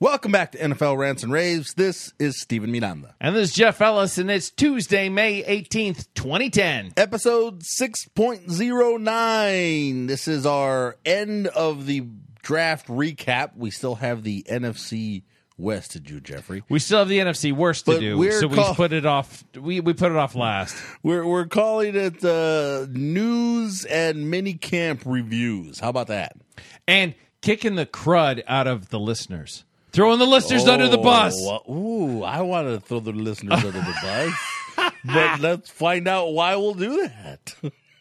Welcome back to NFL Rants and Raves. This is Steven Miranda. And this is Jeff Ellis, and it's Tuesday, May 18th, 2010. Episode 6.09. This is our end of the draft recap. We still have the NFC West to do, Jeffrey. We still have the NFC Worst to do, so we put it off. We put it off last. We're calling it news and mini camp reviews. How about that? And kicking the crud out of the listeners. Throwing the listeners under the bus. Ooh, I want to throw the listeners under the bus. But let's find out why we'll do that.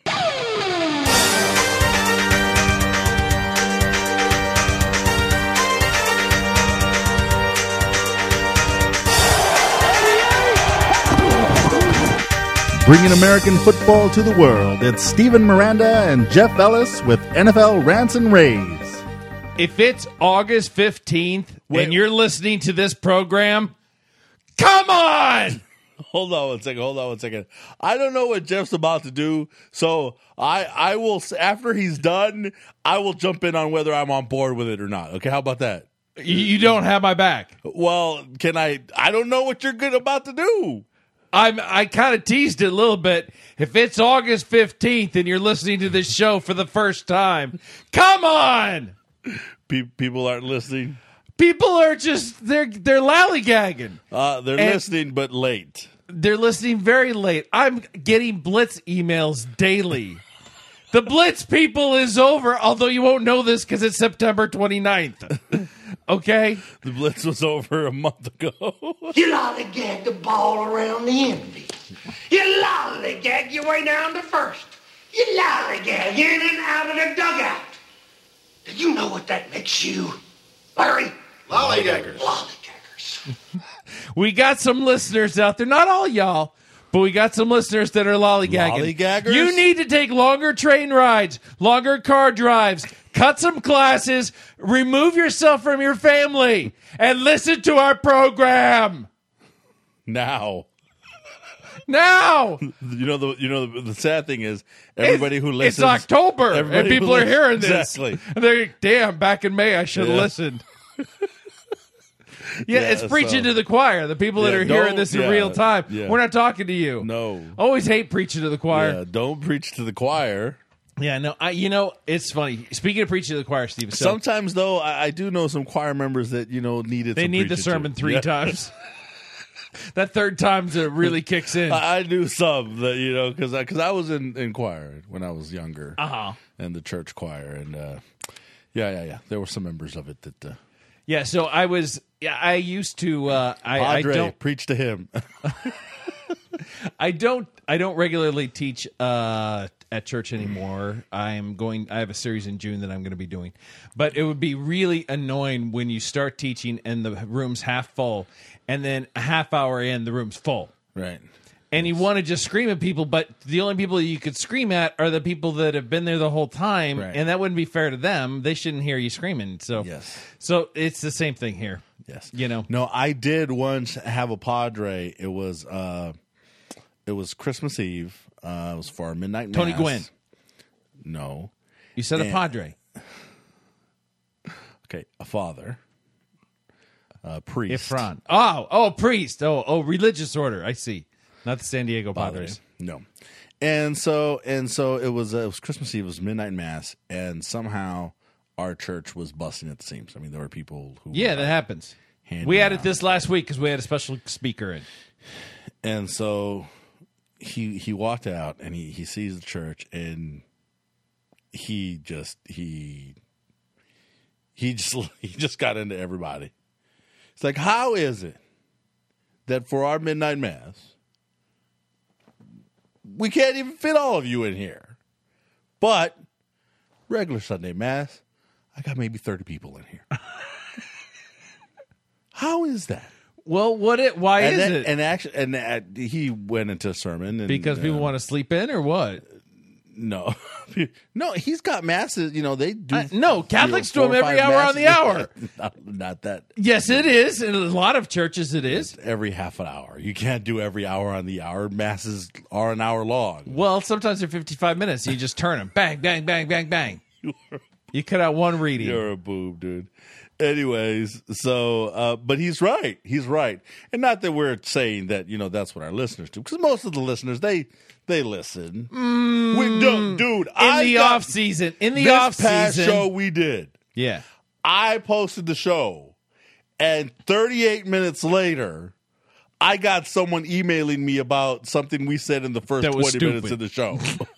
Bringing American football to the world, it's Steven Miranda and Jeff Ellis with NFL Rants and Raves. If it's August 15th and you're listening to this program, come on! Hold on one second. I don't know what Jeff's about to do, so I will, after he's done, I will jump in on whether I'm on board with it or not. Okay, how about that? You don't have my back. Well, can I don't know what you're about to do. I kind of teased it a little bit. If it's August 15th and you're listening to this show for the first time, come on! People aren't listening. People are just they're lollygagging. They're listening, but late. They're listening very late. I'm getting Blitz emails daily. The Blitz people is over, although you won't know this because it's September 29th. Okay? The Blitz was over a month ago. You lollygag the ball around the infield. You lollygag your way down to first. You lollygag in and out of the dugout. Do you know what that makes you, Larry? Lollygaggers. Lollygaggers. We got some listeners out there, not all y'all, but we got some listeners that are lollygagging. Lollygaggers? You need to take longer train rides, longer car drives, cut some classes, remove yourself from your family, and listen to our program. Now. You know the sad thing is everybody who listens. It's October, and people are hearing this. Exactly. And they're like, damn, back in May I should have listened. It's preaching to the choir. The people that are hearing this in real time. Yeah. We're not talking to you. No. Always hate preaching to the choir. Yeah, don't preach to the choir. Yeah, no, it's funny. Speaking of preaching to the choir, Steve. So sometimes, though, I do know some choir members that, needed They need the sermon three times. That third time it really kicks in. I knew some that, because I was in choir when I was younger. Uh-huh. And the church choir. And, there were some members of it that... Yeah, so I used to... Padre, I don't preach to him. I don't regularly teach at church anymore. I have a series in June that I'm going to be doing. But it would be really annoying when you start teaching and the room's half full, and then a half hour in, the room's full. Right. And you want to just scream at people, but the only people you could scream at are the people that have been there the whole time, right. And that wouldn't be fair to them. They shouldn't hear you screaming. So, So it's the same thing here. Yes. No, I did once have a Padre. It was Christmas Eve. It was for our midnight mass. Tony Gwynn. No. You said a Padre. Okay, a father. Priest. Ifran. Oh, priest. Oh, religious order. I see. Not the San Diego Padres. No. And so it was Christmas Eve. It was midnight mass, and somehow our church was busting at the seams. I mean, there were people who that happens. We had it this last week because we had a special speaker in. And so he walked out and he sees the church, and he just got into everybody. It's like, how is it that for our midnight mass we can't even fit all of you in here, but regular Sunday mass I got maybe 30 people in here? How is that? Well, why is it? And actually, he went into a sermon because people want to sleep in, or what? No, he's got masses. They do. No, Catholics do them every hour on the hour. Not that. Yes, it is. In a lot of churches, it is. It's every half an hour. You can't do every hour on the hour. Masses are an hour long. Well, sometimes they're 55 minutes. So you just turn them. Bang, bang, bang, bang, bang. You cut out one reading. You're a boob, dude. Anyways, so but he's right. He's right, and not that we're saying that that's what our listeners do, because most of the listeners they listen. We don't, dude. In the off season, this past show we did. Yeah, I posted the show, and 38 minutes later, I got someone emailing me about something we said in the first 20 minutes of the show.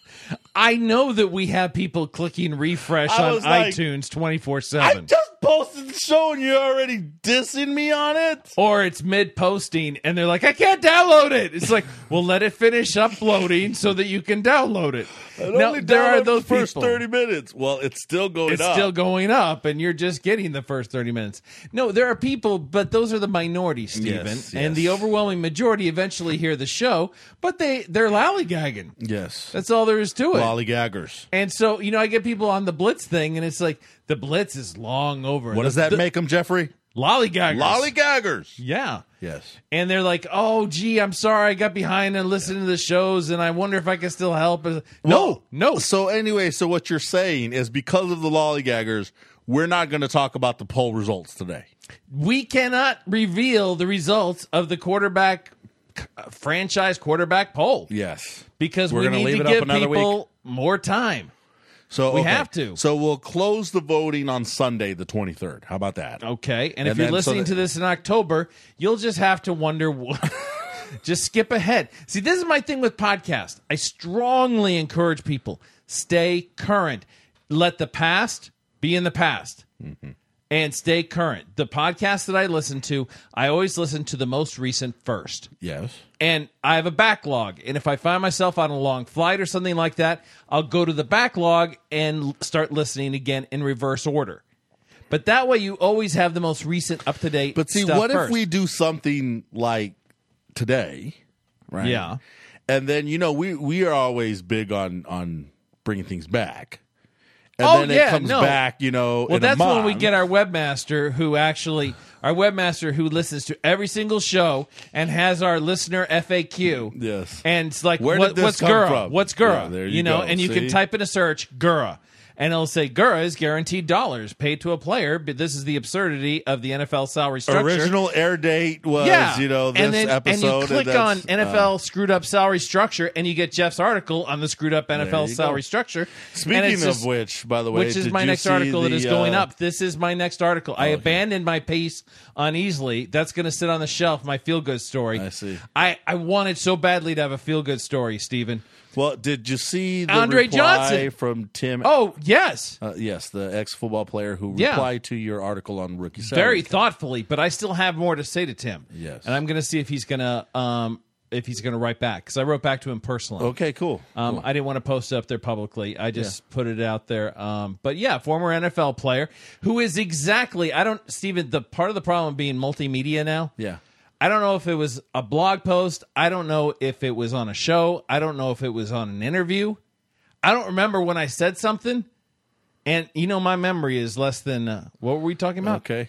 I know that we have people clicking refresh on iTunes 24/7. I just posted the show and you're already dissing me on it? Or it's mid-posting and they're like, I can't download it. It's like, well, let it finish uploading so that you can download it. Now, there are those first 30 minutes. Well, it's still going up. It's still going up, and you're just getting the first 30 minutes. No, there are people, but those are the minority, Stephen. Yes. And the overwhelming majority eventually hear the show, but they're lollygagging. Yes. That's all there is to it. Lollygaggers. And so, I get people on the Blitz thing, and it's like, the Blitz is long over. What does that make them, Jeffrey? Lollygaggers. Lollygaggers. Yeah. Yes. And they're like, oh, gee, I'm sorry I got behind and listened to the shows, and I wonder if I can still help. No. So anyway, what you're saying is because of the lollygaggers, we're not going to talk about the poll results today. We cannot reveal the results of the franchise quarterback poll. Yes. Because we're we need to give people more time. So we have to. So we'll close the voting on Sunday, the 23rd. How about that? Okay. And if you're listening to this in October, you'll just have to wonder what. Just skip ahead. See, this is my thing with podcasts. I strongly encourage people, stay current. Let the past be in the past. Mm-hmm. And stay current. The podcast that I listen to, I always listen to the most recent first. Yes. And I have a backlog. And if I find myself on a long flight or something like that, I'll go to the backlog and start listening again in reverse order. But that way you always have the most recent, up-to-date But see, stuff what first. if we do something like today, right? Yeah. And then, we are always big on bringing things back. And then it comes back, Well, in that's a month. when we get our webmaster who listens to every single show and has our listener FAQ. Yes. And it's like, What's Gura? from? What's Gura? Yeah, there you go. And you See? can type in a search, Gura. And it'll say, Gura is guaranteed dollars paid to a player, but this is the absurdity of the NFL salary structure. Original air date was, this episode. And you click on NFL screwed up salary structure, and you get Jeff's article on the screwed up NFL salary structure. Speaking of which, by the way, which is my next article that is going up. This is my next article. I abandoned my piece uneasily. That's going to sit on the shelf, my feel-good story. I see. I wanted so badly to have a feel-good story, Stephen. Well, did you see the Andre reply Johnson from Tim? Oh, yes. Yes, the ex-football player who replied to your article on rookie salary. Very thoughtfully, but I still have more to say to Tim. Yes. And I'm going to see if he's going to write back, because I wrote back to him personally. Okay, cool. I didn't want to post it up there publicly. I just put it out there. But yeah, former NFL player who is Stephen, the part of the problem being multimedia now. Yeah. I don't know if it was a blog post. I don't know if it was on a show. I don't know if it was on an interview. I don't remember when I said something. And, my memory is less than... what were we talking about? Okay.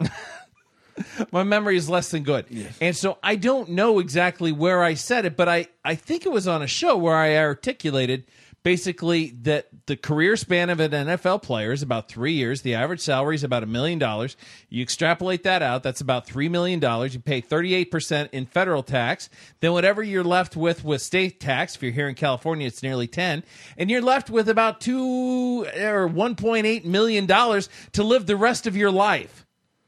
My memory is less than good. Yes. And so I don't know exactly where I said it, but I think it was on a show where I articulated basically that the career span of an NFL player is about 3 years. The average salary is about $1 million. You extrapolate that out, that's about $3 million. You pay 38% in federal tax. Then whatever you're left with state tax, if you're here in California, it's nearly 10. And you're left with about $1.8 million to live the rest of your life.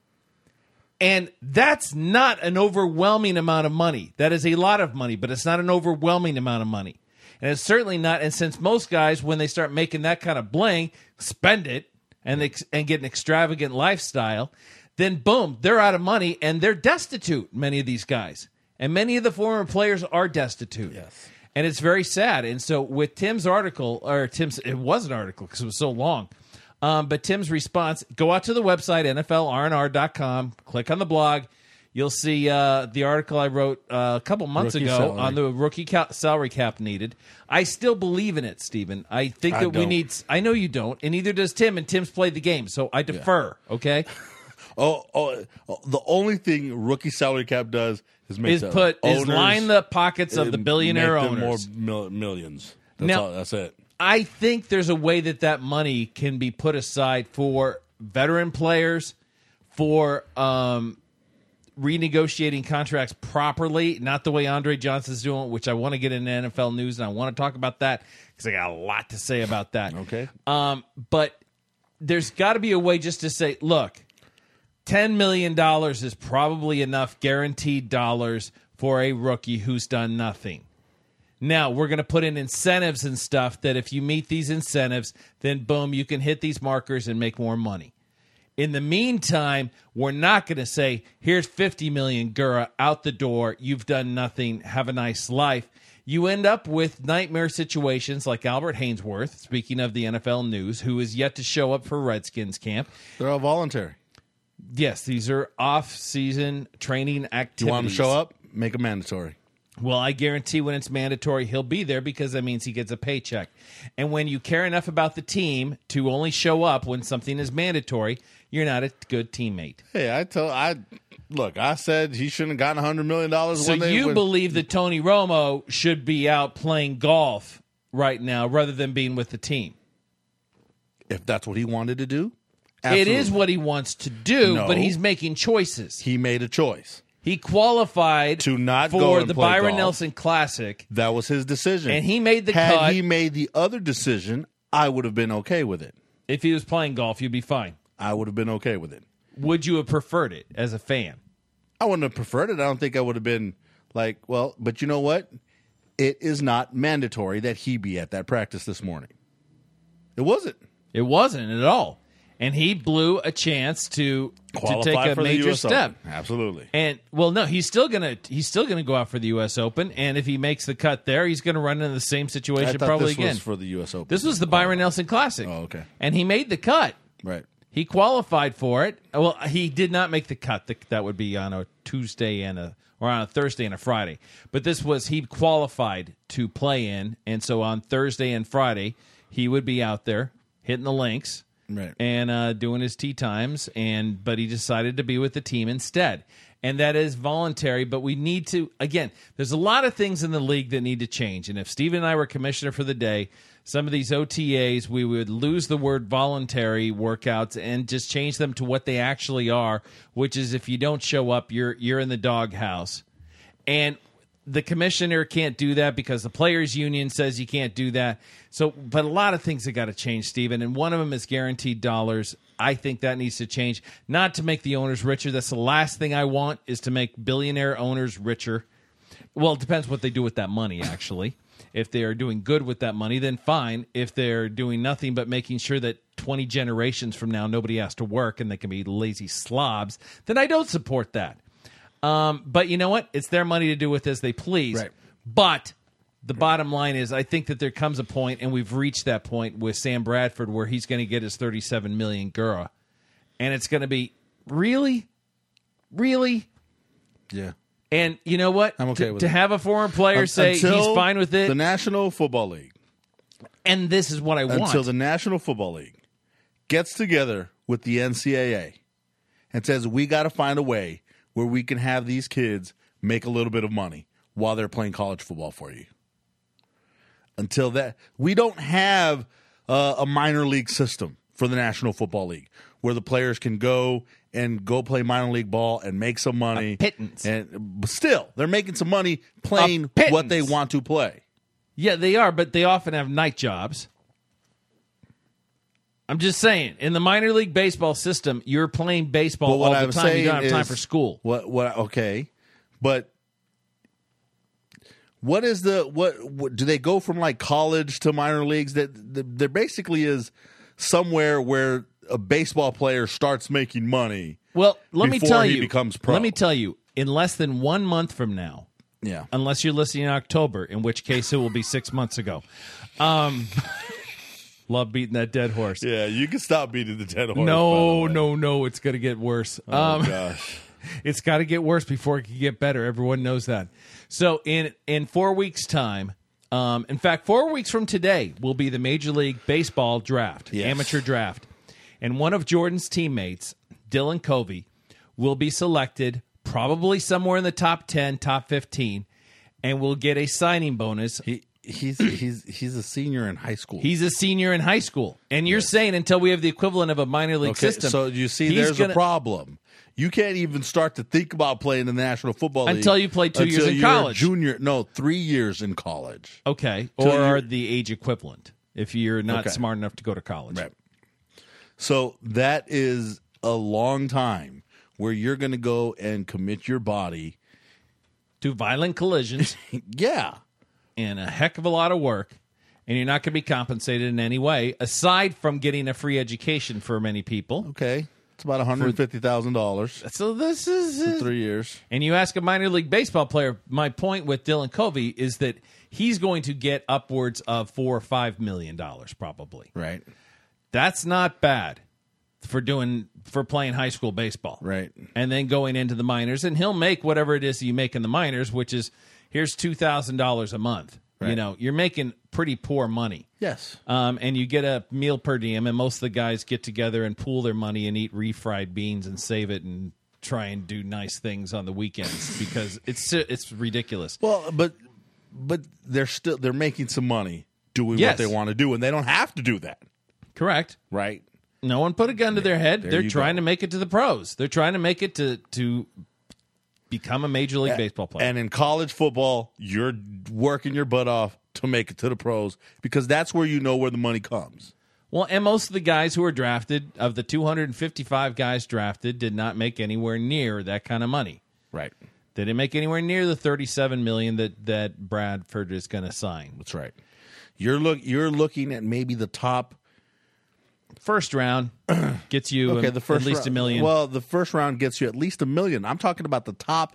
And that's not an overwhelming amount of money. That is a lot of money, but it's not an overwhelming amount of money. And it's certainly not. And since most guys, when they start making that kind of bling, spend it and get an extravagant lifestyle, then boom, they're out of money and they're destitute, many of these guys. And many of the former players are destitute. Yes. And it's very sad. And so with Tim's article, it was an article because it was so long. But Tim's response, go out to the website, NFLRNR.com, click on the blog. You'll see the article I wrote a couple months ago on the rookie salary cap needed. I still believe in it, Stephen. I think that we need... I know you don't, and neither does Tim, and Tim's played the game, so I defer, okay? The only thing rookie salary cap does is line the pockets of the billionaire owners. More millions. That's it. I think there's a way that money can be put aside for veteran players, for renegotiating contracts properly, not the way Andre Johnson's doing, which I want to get into NFL news, and I want to talk about that because I got a lot to say about that. Okay. But there's got to be a way just to say, look, $10 million is probably enough guaranteed dollars for a rookie who's done nothing. Now, we're going to put in incentives and stuff that if you meet these incentives, then boom, you can hit these markers and make more money. In the meantime, we're not going to say, here's $50 million, Gura, out the door. You've done nothing. Have a nice life. You end up with nightmare situations like Albert Hainsworth, speaking of the NFL news, who is yet to show up for Redskins camp. They're all voluntary. Yes, these are off-season training activities. You want them to show up? Make them mandatory. Well, I guarantee when it's mandatory, he'll be there because that means he gets a paycheck. And when you care enough about the team to only show up when something is mandatory, you're not a good teammate. Hey, I said he shouldn't have gotten $100 million. So you believe that Tony Romo should be out playing golf right now rather than being with the team? If that's what he wanted to do? Absolutely. It is what he wants to do, No. but he's making choices. He made a choice. He qualified To not for go and the play Byron golf. Nelson Classic, That was his decision. and he made the Had cut. he made the other decision, I would have been okay with it. If he was playing golf, you'd be fine. I would have been okay with it. Would you have preferred it as a fan? I wouldn't have preferred it. I don't think I would have been like, well, but you know what? It is not mandatory that he be at that practice this morning. It wasn't. It wasn't at all. And he blew a chance to take a for the major US step. Open. Absolutely. And well, no, he's still gonna go out for the U.S. Open, and if he makes the cut there, he's gonna run into the same I situation thought probably this again. was for the U.S. Open. This was the Byron Nelson Classic. Oh, okay. And he made the cut. Right. He qualified for it. Well, he did not make the cut. That would be on a Tuesday or on a Thursday and a Friday. But he qualified to play in, and so on Thursday and Friday he would be out there hitting the links. Right. And doing his tee times, but he decided to be with the team instead. And that is voluntary, but we need to, again, there's a lot of things in the league that need to change. And if Steve and I were commissioner for the day, some of these OTAs, we would lose the word voluntary workouts and just change them to what they actually are, which is if you don't show up, you're in the doghouse. And the commissioner can't do that because the players' union says you can't do that. So, but a lot of things have got to change, Stephen, and one of them is guaranteed dollars. I think that needs to change, not to make the owners richer. That's the last thing I want, is to make billionaire owners richer. Well, it depends what they do with that money, actually. If they are doing good with that money, then fine. If they're doing nothing but making sure that 20 generations from now nobody has to work and they can be lazy slobs, then I don't support that. But you know what? It's their money to do with as they please. Right. But the bottom line is I think that there comes a point, and we've reached that point with Sam Bradford, where he's going to get his $37 million Gura. And it's going to be, really? Really? Yeah. And you know what? I'm okay with to it. have a former player say he's Until fine with it, The National Football League. and this is what I want. Until the National Football League gets together with the NCAA and says, we got to find a way where we can have these kids make a little bit of money while they're playing college football for you. Until that, we don't have a minor league system for the National Football League where the players can go play minor league ball and make some money. A pittance. But still, they're making some money playing pittance. what they want to play. Yeah, they are, but they often have night jobs. I'm just saying, in the minor league baseball system, you're playing baseball all the time. You don't have time for school. Okay, but what is what do they go from like college to minor leagues? That there basically is somewhere where a baseball player starts making money. Well, let me before tell he you. becomes pro. Let me tell you, in less than 1 month from now, Yeah, unless you're listening in October, in which case it will be 6 months ago. Love beating that dead horse. yeah, you can stop beating the dead horse. No, it's going to get worse. Oh gosh. It's got to get worse before it can get better. Everyone knows that. So in 4 weeks' time, in fact, 4 weeks from today will be the Major League Baseball draft, Yes. amateur draft. And one of Jordan's teammates, Dylan Covey, will be selected probably somewhere in the top 10, top 15, and will get a signing bonus he's a senior in high school. He's a senior in high school. And you're saying until we have the equivalent of a minor league system. So you see, there's a problem. You can't even start to think about playing in the National Football League until you play 2 years in college. 3 years in college. Okay. Or the age equivalent if you're not smart enough to go to college. Right. So that is a long time where you're going to go and commit your body to violent collisions. Yeah. And a heck of a lot of work. And you're not going to be compensated in any way, aside from getting a free education for many people. Okay. It's about $150,000. So this is... For 3 years. And you ask a minor league baseball player, my point with Dylan Covey is that he's going to get upwards of $4 or $5 million probably. Right. That's not bad for playing high school baseball. Right. And then going into the minors. And he'll make whatever it is that you make in the minors, which is, here's $2,000 a month. Right. You know, you're making pretty poor money. Yes. And you get a meal per diem, and most of the guys get together and pool their money and eat refried beans and save it and try and do nice things on the weekends because it's ridiculous. Well, but they're making some money doing what they want to do, and they don't have to do that. Correct. Right. No one put a gun to their head. They're trying to make it to the pros. They're trying to make it to become a Major League Baseball player. And in college football, you're working your butt off to make it to the pros because that's where you know where the money comes. Well, and most of the guys who were drafted, of the 255 guys drafted, did not make anywhere near that kind of money. Right. They didn't make anywhere near the $37 million that Bradford is going to sign. That's right. You're looking at maybe the top. First round gets you at least $1 million. Well, the first round gets you at least $1 million. I'm talking about the top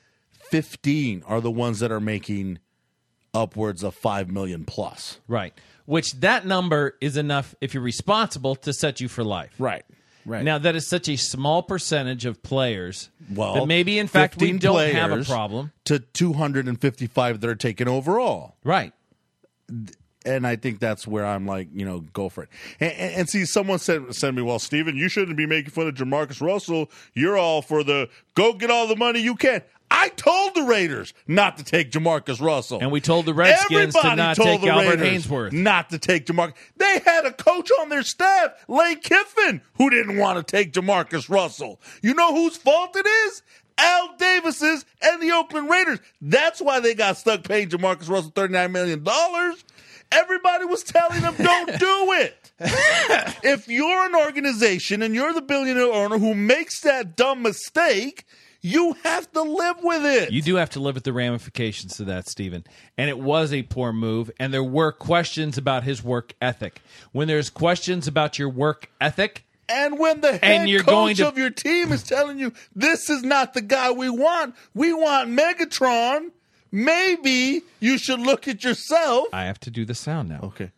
15 are the ones that are making upwards of $5 million plus. Right. Which that number is enough, if you're responsible, to set you for life. Right. Right. Now, that is such a small percentage of players that maybe, in fact, we don't have a problem. To 255 that are taken overall. Right. And I think that's where I'm like, go for it. And see, someone said me, well, Steven, you shouldn't be making fun of Jamarcus Russell. You're all for the go get all the money you can. I told the Raiders not to take Jamarcus Russell. And we told the Redskins to not take Albert Hainsworth. Not to take Jamarcus. They had a coach on their staff, Lane Kiffin, who didn't want to take Jamarcus Russell. You know whose fault it is? Al Davis's and the Oakland Raiders. That's why they got stuck paying Jamarcus Russell $39 million. Everybody was telling them, don't do it. If you're an organization and you're the billionaire owner who makes that dumb mistake, you have to live with it. You do have to live with the ramifications of that, Stephen. And it was a poor move, and there were questions about his work ethic. When there's questions about your work ethic, and when the head coach of your team is telling you, this is not the guy we want Megatron, maybe you should look at yourself. I have to do the sound now. Okay.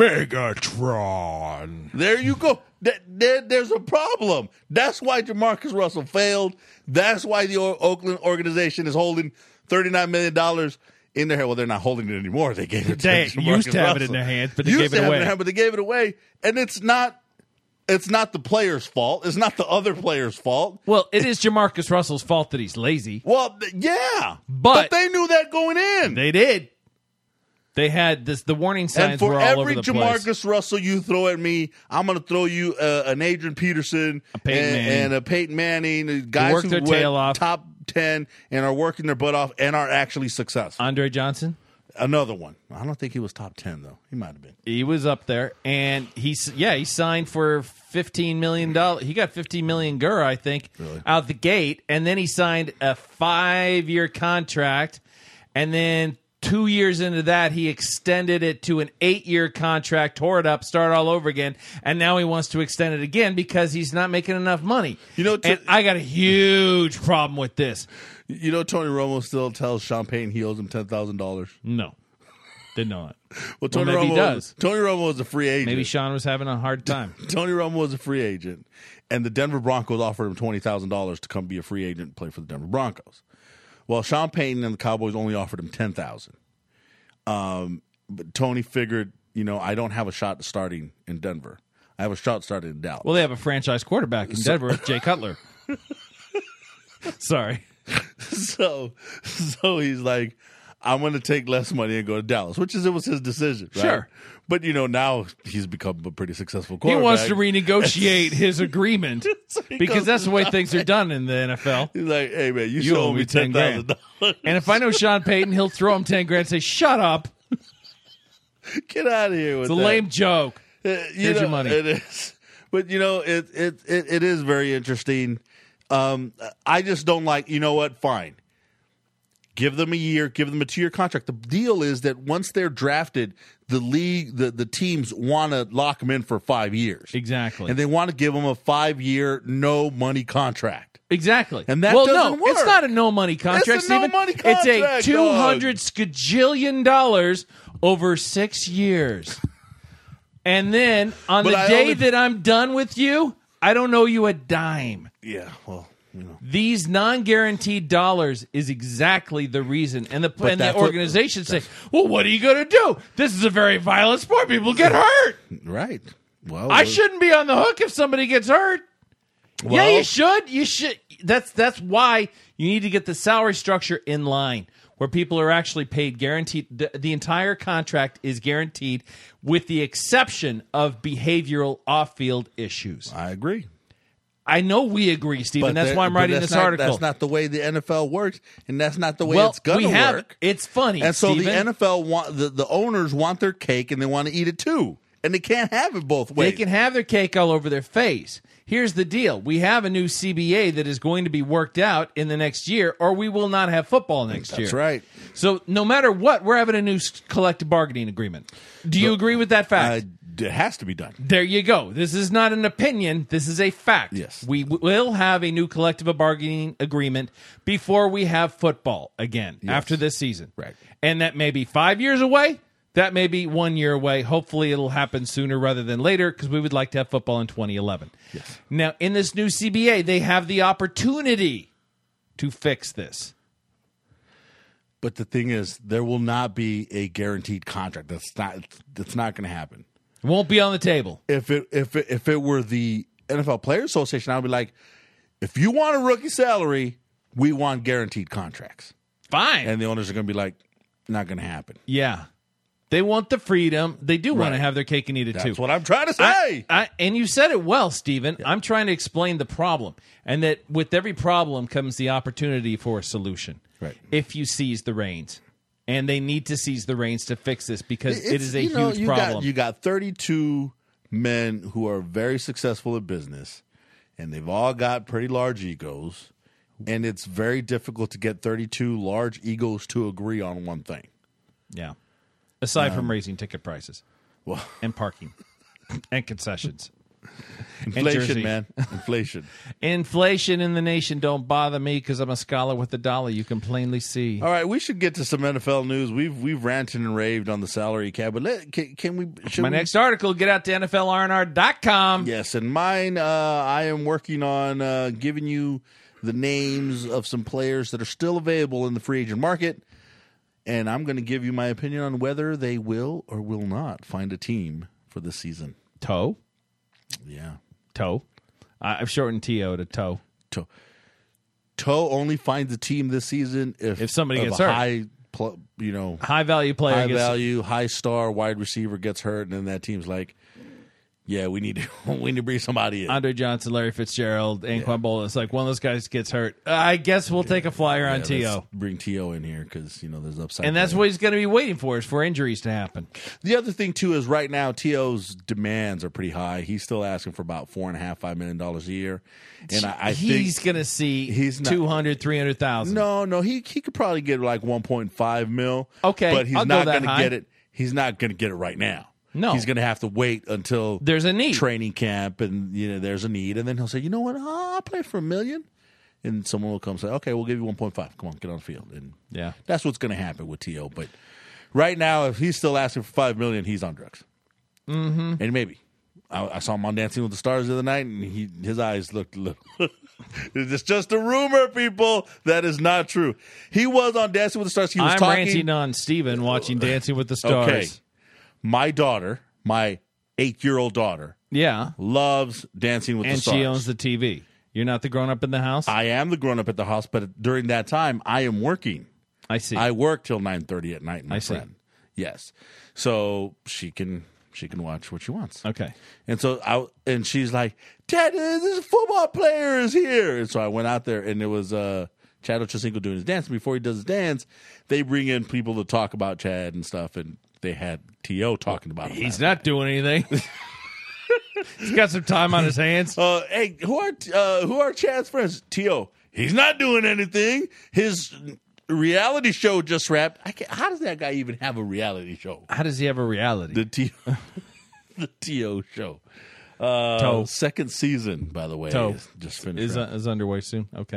Megatron. There you go. There's a problem. That's why Jamarcus Russell failed. That's why the Oakland organization is holding $39 million in their hand. Well, they're not holding it anymore. They gave it to Jamarcus used to have Russell. it in their hands, but they gave it away. But they gave it away, and it's not the player's fault. It's not the other player's fault. Well, it is Jamarcus Russell's fault that he's lazy. Well, yeah. But they knew that going in. They did. They had the warning signs were all over the place. And for every Jamarcus Russell you throw at me, I'm going to throw you an Adrian Peterson and a Peyton Manning, guys who went tail off. top 10 and are working their butt off and are actually successful. Andre Johnson? Another one. I don't think he was top 10, though. He might have been. He was up there, and he signed for $15 million. He got $15 million, I think, out the gate, and then he signed a 5-year contract, and then 2 years into that, he extended it to an 8-year contract, tore it up, started all over again, and now he wants to extend it again because he's not making enough money. And I got a huge problem with this. You know, Tony Romo still tells Sean Payton he owes him $10,000. No, did not. Well, maybe he does. Tony Romo was a free agent. Maybe Sean was having a hard time. Tony Romo was a free agent, and the Denver Broncos offered him $20,000 to come be a free agent and play for the Denver Broncos. Well, Sean Payton and the Cowboys only offered him $10,000. But Tony figured, I don't have a shot at starting in Denver. I have a shot starting in Dallas. Well, they have a franchise quarterback in Denver, Jay Cutler. Sorry. So he's like, I'm going to take less money and go to Dallas, which it was his decision. Right? Sure. But, now he's become a pretty successful He quarterback. wants to renegotiate his agreement because that's the way things are done in the NFL. He's like, hey, man, you You show owe me me $10,000. And if I know Sean Payton, he'll throw him 10 grand and say, shut up. Get out of here with It's a that. lame joke. Here's your money. It is. But, it is very interesting. I just don't like, you know what, fine. Give them a year, give them a 2-year contract. The deal is that once they're drafted, the league, the teams want to lock them in for 5 years. Exactly. And they want to give them a 5-year, no money contract. Exactly. And that well, doesn't no, work. it's not a no money contract, It's a Stephen. no-money It's a contract, $200 skajillion over 6 years. And then on But the I day only- that I'm done with you, I don't owe you a dime. Yeah, well, These non-guaranteed dollars is exactly the reason. And the that's what- organizations say, well, what are you going to do? This is a very violent sport. People get hurt. right. Well, I shouldn't be on the hook if somebody gets hurt. Well- Yeah, you should. You should. That's why you need to get the salary structure in line where people are actually paid guaranteed. The entire contract is guaranteed with the exception of behavioral off-field issues. I agree. I know we agree, Stephen. That's that- why I'm but writing that's this not- article. That's not the way the NFL works, and that's not the way well, it's going we to have. work. It's funny, And so Stephen. the NFL want the owners want their cake and they want to eat it too, and they can't have it both ways. They can have their cake all over their face. Here's the deal. We have a new CBA that is going to be worked out in the next year, or we will not have football next year. That's right. So no matter what, we're having a new collective bargaining agreement. Do you agree with that fact? It has to be done. There you go. This is not an opinion. This is a fact. Yes. We will have a new collective bargaining agreement before we have football again after this season. Right. And that may be 5 years away. That may be 1 year away. Hopefully it'll happen sooner rather than later because we would like to have football in 2011. Yes. Now, in this new CBA, they have the opportunity to fix this. But the thing is, there will not be a guaranteed contract. That's not going to happen. It won't be on the table. If it were the NFL Players Association, I'd be like, if you want a rookie salary, we want guaranteed contracts. Fine. And the owners are going to be like, not going to happen. Yeah. They want the freedom. They do want to Right. have their cake and eat it too. That's what I'm trying to say. And you said it well, Stephen. I'm trying to explain the problem, and that with every problem comes the opportunity for a solution. Right. If you seize the reins, and they need to seize the reins to fix this because it is a huge you problem. You got 32 men who are very successful in business, and they've all got pretty large egos, and it's very difficult to get 32 large egos to agree on one thing. Yeah. Aside from raising ticket prices Well, and parking and concessions. Jersey. inflation, man, inflation. Inflation in the nation don't bother me because I'm a scholar with the dollar. You can plainly see. All right, we should get to some NFL news. We've ranted and raved on the salary cap, but can we? My next article, get out to NFLRNR.com. Yes, and mine, I am working on giving you the names of some players that are still available in the free agent market, and I'm going to give you my opinion on whether they will or will not find a team for this season. Toe. Yeah. Toe. I've shortened T.O. to toe. Toe only finds a team this season if somebody of gets a hurt. High value player. high gets- value, high star wide receiver gets hurt, and then that team's like, yeah, we need to bring somebody in. Andre Johnson, Larry Fitzgerald, Anquan Boldin. It's like one of those guys gets hurt. I guess we'll take a flyer on Let's T.O. bring T.O. in here because there's upside. And that's there. what he's going to be waiting for is for injuries to happen. The other thing too is right now T.O.'s demands are pretty high. He's still asking for about $4.5 million a year, and I he's think going to see he's not- 200, 300,000. no, he could probably get like 1.5 mil. Okay, but he's I'll go not that going to high. get it. He's not going to get it right now. No. He's going to have to wait until There's a need. training camp, and there's a need, and then he'll say, you know what, I'll play for $1 million, and someone will come and say, okay, we'll give you 1.5. Come on, get on the field, and Yeah. that's what's going to happen with T.O. But right now, if he's still asking for $5 million, he's on drugs. Mm-hmm. And maybe I saw him on Dancing with the Stars the other night, and his eyes looked a little. It's just a rumor, people. That is not true. He was on Dancing with the Stars. He was I'm talking. ranting on Steven watching Dancing with the Stars. Okay, my daughter, my 8-year-old daughter, Yeah. loves Dancing with the And Stars. she owns the TV. You're not the grown up in the house? I am the grown up at the house, but during that time, I am working. I see. I work till 9:30 at night, my I see. friend. Yes. So she can watch what she wants. Okay. And so she's like, Dad, this football player is here. And so I went out there, and it was Chad Ochocinco doing his dance. Before he does his dance, they bring in people to talk about Chad and stuff, and they had T.O. talking about him. He's not doing anything. He's got some time on his hands. Hey, who are Chad's friends? T.O. He's not doing anything. His reality show just wrapped. How does that guy even have a reality show? How does he have a reality? The T.O. show. Toe. Second season, by the way, Toe. just finished. Is underway soon. Okay.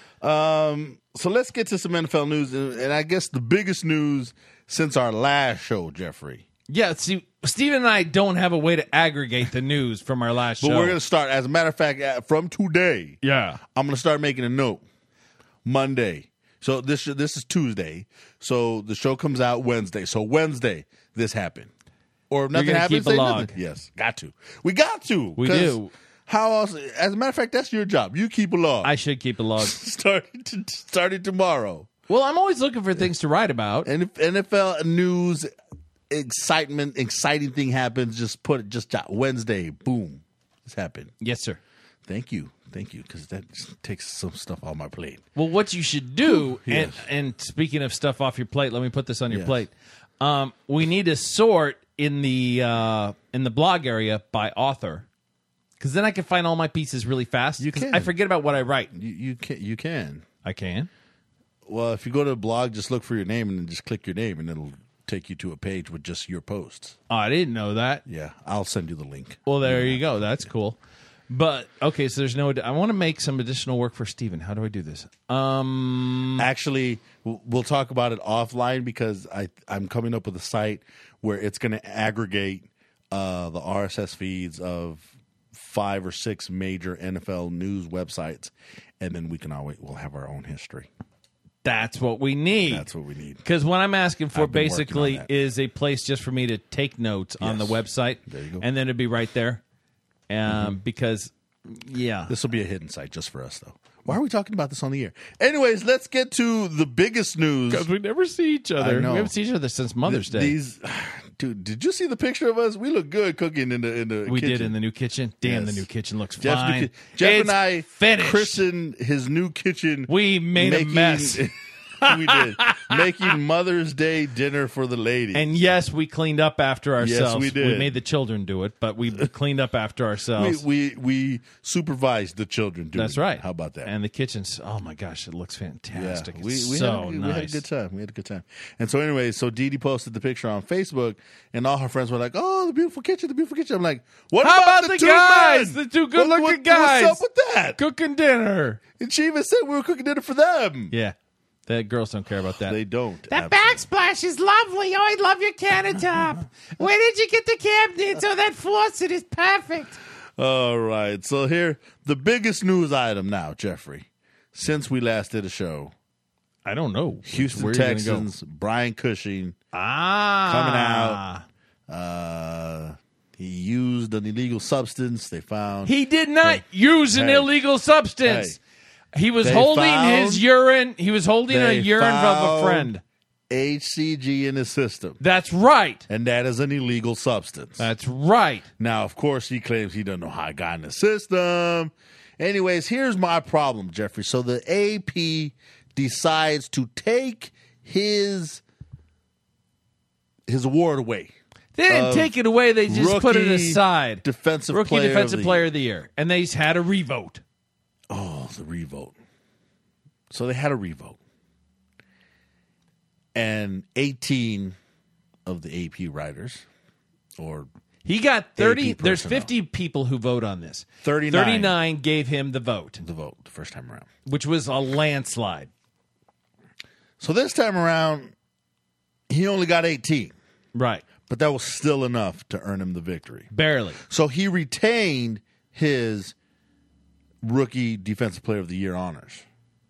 So let's get to some NFL news, and I guess the biggest news since our last show, Jeffrey. Yeah, see, Steven and I don't have a way to aggregate the news from our last But show. we're going to start, as a matter of fact, from today. Yeah. I'm going to start making a note. Monday. So this is Tuesday. So the show comes out Wednesday. So Wednesday, this happened. Or if nothing gonna happens, keep a say log. nothing. Yes, got to. We got to. We 'cause do. How else? As a matter of fact, that's your job. You keep a log. I should keep a log. Starting tomorrow. Well, I'm always looking for things to write about. And if NFL news, exciting thing happens, just put it, just jot Wednesday, boom, this happened. Yes, sir. Thank you, because that just takes some stuff off my plate. Well, what you should do, Yes. and speaking of stuff off your plate, let me put this on your Yes. plate. We need to sort in the blog area by author, because then I can find all my pieces really fast. You 'Cause can. I forget about what I write. You can. I can. Well, if you go to the blog, just look for your name and then just click your name, and it'll take you to a page with just your posts. Oh, I didn't know that. Yeah, I'll send you the link. Well, there you go. That's cool. But okay, so there's no. I want to make some additional work for Steven. How do I do this? Actually, we'll talk about it offline because I'm coming up with a site where it's going to aggregate the RSS feeds of 5 or 6 major NFL news websites, and then we'll have our own history. That's what we need. That's what we need. Because what I'm asking for I've been working basically on that. is a place just for me to take notes on the Yes. website. There you go. And then it'd be right there. Because, yeah. This will be a hidden site just for us, though. Why are we talking about this on the air? Anyways, let's get to the biggest news. Because we never see each other. I know. We haven't seen each other since Mother's Day. Dude, did you see the picture of us? We look good cooking in the We kitchen. did in the new kitchen. Damn, Yes. the new kitchen looks Jeff's new fine. ki- Jeff It's and I finished. christened his new kitchen. We made a mess. We did. Making Mother's Day dinner for the ladies. And yes, we cleaned up after ourselves. we did. We made the children do it, but we cleaned up after ourselves. we supervised the children doing That's right. it. How about that? And the kitchen's, oh my gosh, it looks fantastic. we It's had so a, nice. we had a good time. We had a good time. And so anyway, so Dee Dee posted the picture on Facebook, and all her friends were like, "Oh, the beautiful kitchen, the beautiful kitchen." I'm like, "What How about the two guys? men? The two good-looking What- guys. What's up with that?" Cooking dinner. And she even said we were cooking dinner for them. Yeah. The girls don't care about that. They don't. That backsplash is lovely. Oh, I love your countertop. Where did you get the cabinets? Oh, that faucet is perfect. All right. So here, the biggest news item now, Jeffrey, since we last did a show. I don't know. Houston Where are you gonna go? Texans, Brian Cushing, Ah. coming out. He used an illegal substance. They found. He did not use an Hey. illegal substance. He was They holding found- his urine. He was holding a They urine of a found friend. HCG in his system. That's right. And that is an illegal substance. That's right. Now, of course, he claims he doesn't know how it got in the system. Anyways, here's my problem, Jeffrey. So the AP decides to take his award away. They didn't take it away. They just put it Rookie aside. Defensive Rookie player Defensive of the Player of the Year. And they had a revote. Oh, the revote. So they had a revote. And 18 of the AP writers, or He got 30. AP There's personnel. 50 people who vote on this. 39. 39 gave him the vote, the vote the first time around. which was a landslide. So this time around, he only got 18. Right. But that was still enough to earn him the victory. Barely. So he retained his Rookie Defensive Player of the Year honors.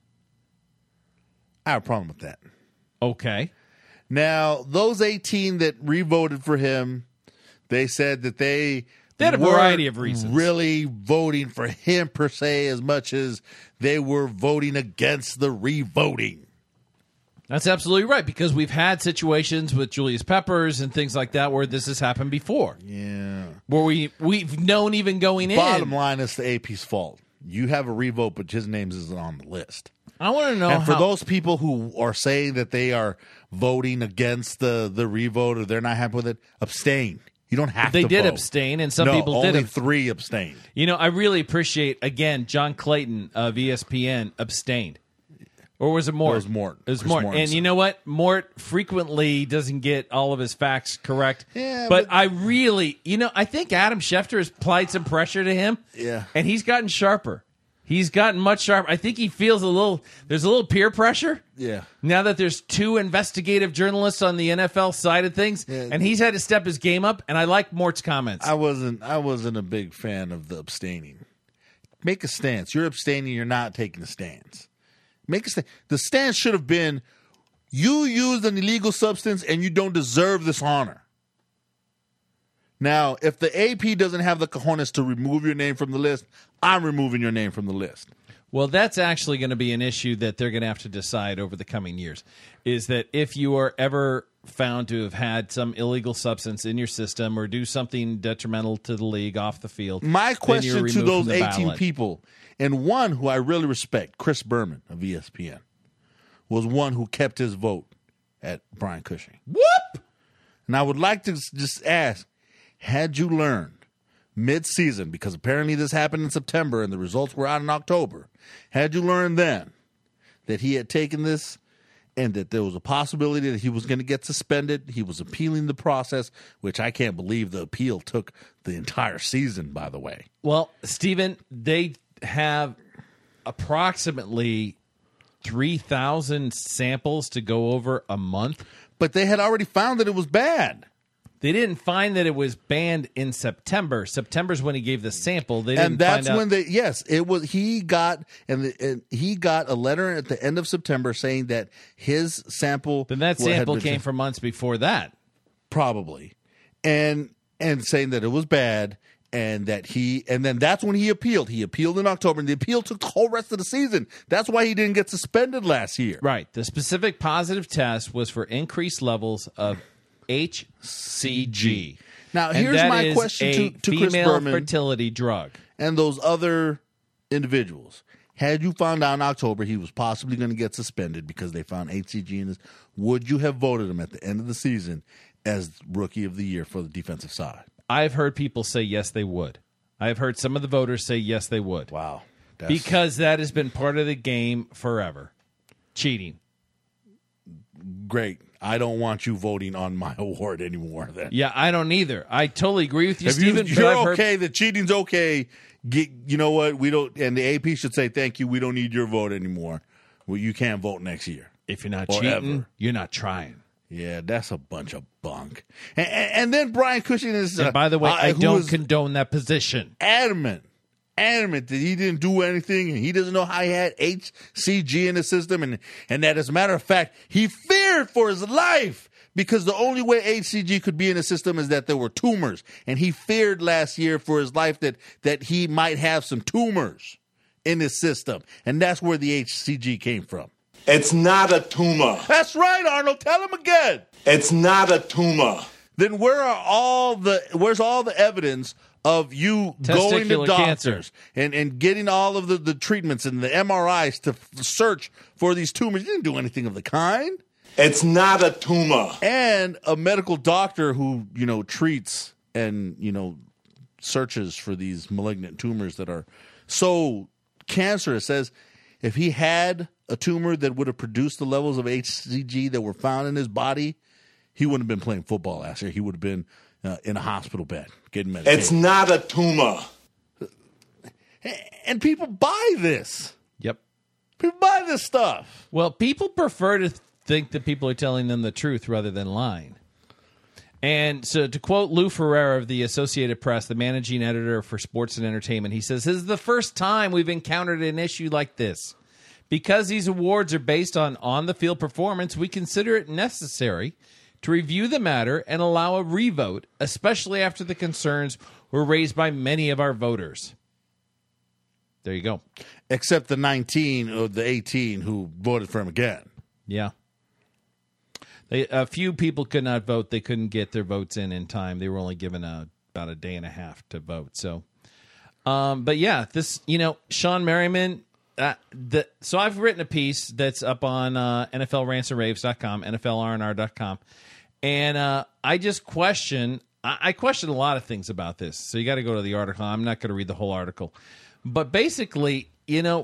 I have a problem with that. Okay. Now, those 18 that re-voted for him, they said that they had a weren't variety of reasons. really voting for him per se as much as they were voting against the re-voting. That's absolutely right, because we've had situations with Julius Peppers and things like that where this has happened before. Yeah. Where we've known even going in. Bottom line, it's the AP's fault. You have a revote, but his name isn't on the list. I want to know And for how, those people who are saying that they are voting against the revote or they're not happy with it, abstain. You don't have they to did vote. abstain, and some No, people did. only 3 abstained. You know, I really appreciate, again, John Clayton of ESPN abstained. Or was it Mort? It was Mort. It was Chris Mort. Mortensen. And you know what? Mort frequently doesn't get all of his facts correct. Yeah, but but- I really, I think Adam Schefter has applied some pressure to him. Yeah. And he's gotten sharper. He's gotten much sharper. I think he feels there's a little peer pressure. Yeah. Now that there's 2 investigative journalists on the NFL side of things, Yeah. and he's had to step his game up, and I like Mort's comments. I wasn't a big fan of the abstaining. Make a stance. You're abstaining, you're not taking a stance. Make a stance. The stance should have been, you used an illegal substance and you don't deserve this honor. Now, if the AP doesn't have the cojones to remove your name from the list, I'm removing your name from the list. Well, that's actually going to be an issue that they're going to have to decide over the coming years, is that if you are ever found to have had some illegal substance in your system or do something detrimental to the league off the field, My then question you're to removed those from the 18 ballot. people, and one who I really respect, Chris Berman of ESPN, was one who kept his vote at Brian Cushing. Whoop! And I would like to just ask, had you learned mid-season, because apparently this happened in September and the results were out in October, had you learned then that he had taken this and that there was a possibility that he was going to get suspended, he was appealing the process, which I can't believe the appeal took the entire season, by the way. Well, Stephen, they have approximately 3,000 samples to go over a month. But they had already found that it was bad. They didn't find that it was banned in September. September's when he gave the sample. They didn't And that's find out. when it was. He got and he got a letter at the end of September saying that his sample. Then that had sample been- came from months before that. probably, and saying that it was bad, and then that's when he appealed. He appealed in October, and the appeal took the whole rest of the season. That's why he didn't get suspended last year. Right. The specific positive test was for increased levels of HCG. Now, And here's that my is question a to Chris female Berman fertility drug. and those other individuals. Had you found out in October he was possibly going to get suspended because they found HCG in this, would you have voted him at the end of the season as Rookie of the Year for the defensive side? I've heard people say yes, they would. I've heard some of the voters say yes, they would. Wow. Because that has been part of the game forever. Cheating. Great. I don't want you voting on my award anymore then. Yeah, I don't either. I totally agree with you, If Stephen. but you're I've heard- okay, that cheating's okay, you know what? We don't, and the AP should say, thank you, we don't need your vote anymore. Well, you can't vote next year. if you're not Or cheating, ever. you're not trying. Yeah, that's a bunch of bunk. And then Brian Cushing is, And by the way, I who don't is condone that position. adamant that he didn't do anything and he doesn't know how he had HCG in the system, and that, as a matter of fact, he feared for his life because the only way HCG could be in the system is that there were tumors, and he feared last year for his life that he might have some tumors in his system, and that's where the HCG came from. It's not a tumor. That's right, Arnold. Tell him again. It's not a tumor. Then where's all the evidence of you going to Testicular doctors cancer. and getting all of the treatments and the MRIs to search for these tumors? You didn't do anything of the kind. It's not a tumor. And a medical doctor who, treats and, searches for these malignant tumors that are so cancerous says if he had a tumor that would have produced the levels of HCG that were found in his body, he wouldn't have been playing football last year. He would have been in a hospital bed getting medicated. It's not a tumor. And people buy this. Yep. People buy this stuff. Well, people prefer to think that people are telling them the truth rather than lying. And so to quote Lou Ferreira of the Associated Press, the managing editor for sports and entertainment, he says, "This is the first time we've encountered an issue like this. Because these awards are based on the field performance, we consider it necessary to review the matter and allow a revote, especially after the concerns were raised by many of our voters." There you go. Except the 19 or the 18 who voted for him again. Yeah. A few people could not vote. They couldn't get their votes in time. They were only given about a day and a half to vote. So, but yeah, this, Sean Merriman. So I've written a piece that's up on NFLrantsandRaves.com, NFLRNR.com, and I just question. I question a lot of things about this. So you got to go to the article. I'm not going to read the whole article, but basically, there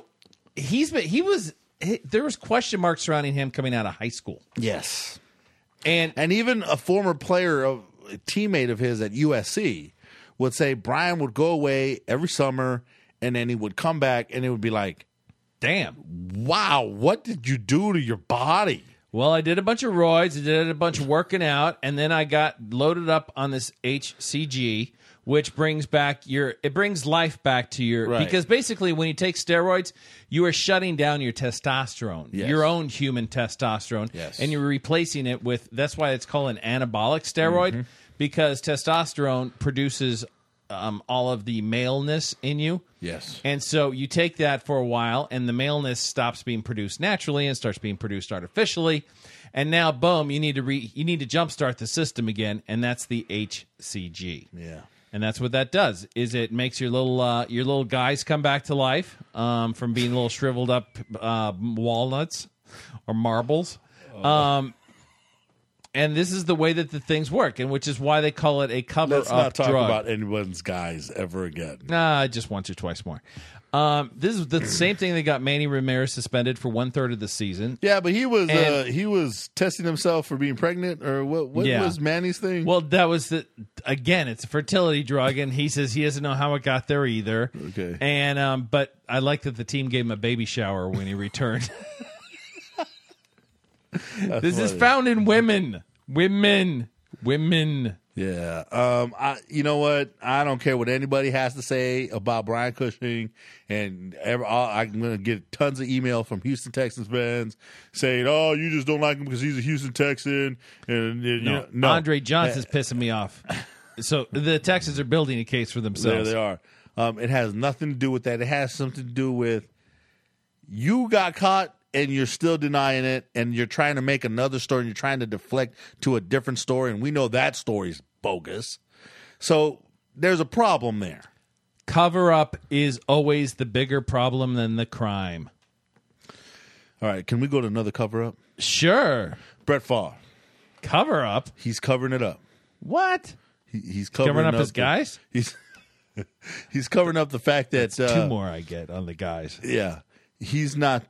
was question marks surrounding him coming out of high school. Yes. And even a former player, a teammate of his at USC, would say Brian would go away every summer, and then he would come back, and it would be like, damn, wow, what did you do to your body? Well, I did a bunch of roids, I did a bunch of working out, and then I got loaded up on this HCG, which brings life back to your, right. Because basically when you take steroids, you are shutting down your testosterone, yes. your own human testosterone, yes. and you're replacing it with, that's why it's called an anabolic steroid, because testosterone produces all of the maleness in you. Yes. And so you take that for a while, and the maleness stops being produced naturally and starts being produced artificially. And now, boom, you need to jumpstart the system again, and that's the HCG. Yeah. And that's what that does. Is it makes your little guys come back to life from being little shriveled up walnuts or marbles. And this is the way that the things work, and which is why they call it a cover-up drug. Let's not talk about anyone's guys ever again. Just once or twice more. This is the same thing that got Manny Ramirez suspended for 1/3 of the season. Yeah, but he was testing himself for being pregnant, or what was Manny's thing? Well, that was it's a fertility drug, and he says he doesn't know how it got there either. Okay. And but I like that the team gave him a baby shower when he returned. This is found in women. Yeah. You know what? I don't care what anybody has to say about Brian Cushing, and I'm going to get tons of email from Houston Texans fans saying, "Oh, you just don't like him because he's a Houston Texan." And no. Andre Johnson's pissing me off. So the Texans are building a case for themselves. There they are. It has nothing to do with that. It has something to do with you got caught and you're still denying it, and you're trying to make another story, and you're trying to deflect to a different story, and we know that story's bogus. So there's a problem there. Cover-up is always the bigger problem than the crime. All right, can we go to another cover-up? Sure. Brett Favre. Cover-up? He's covering it up. What? He's covering up his guys? He's covering up the fact that... two more I get on the guys. Yeah. He's not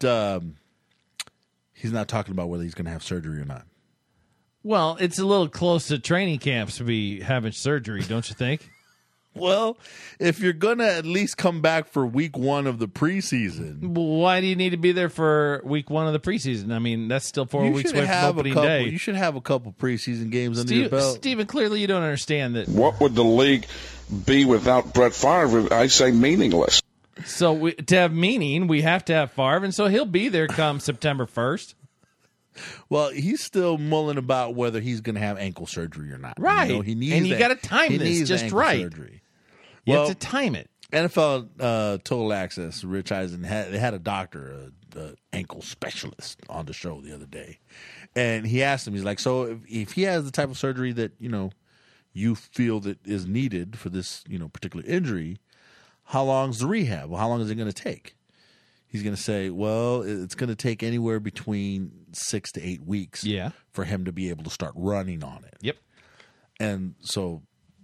talking about whether he's going to have surgery or not. Well, it's a little close to training camps to be having surgery, don't you think? Well, if you're going to at least come back for week 1 of the preseason. Why do you need to be there for week 1 of the preseason? I mean, that's still 4 weeks away from opening day. You should have a couple preseason games under your belt. Steven, clearly you don't understand that. What would the league be without Brett Favre? I say meaningless. So to have meaning, we have to have Favre, and so he'll be there come September 1st. Well, he's still mulling about whether he's going to have ankle surgery or not. Right. He needs and you got to time this just right. Surgery. You have to time it. NFL Total Access, Rich Eisen, they had a doctor, an ankle specialist on the show the other day. And he asked him, he's like, so if he has the type of surgery that, you feel that is needed for this, particular injury, how long's the rehab? Well, how long is it going to take? He's going to say, well, it's going to take anywhere between 6 to 8 weeks for him to be able to start running on it. Yep. And so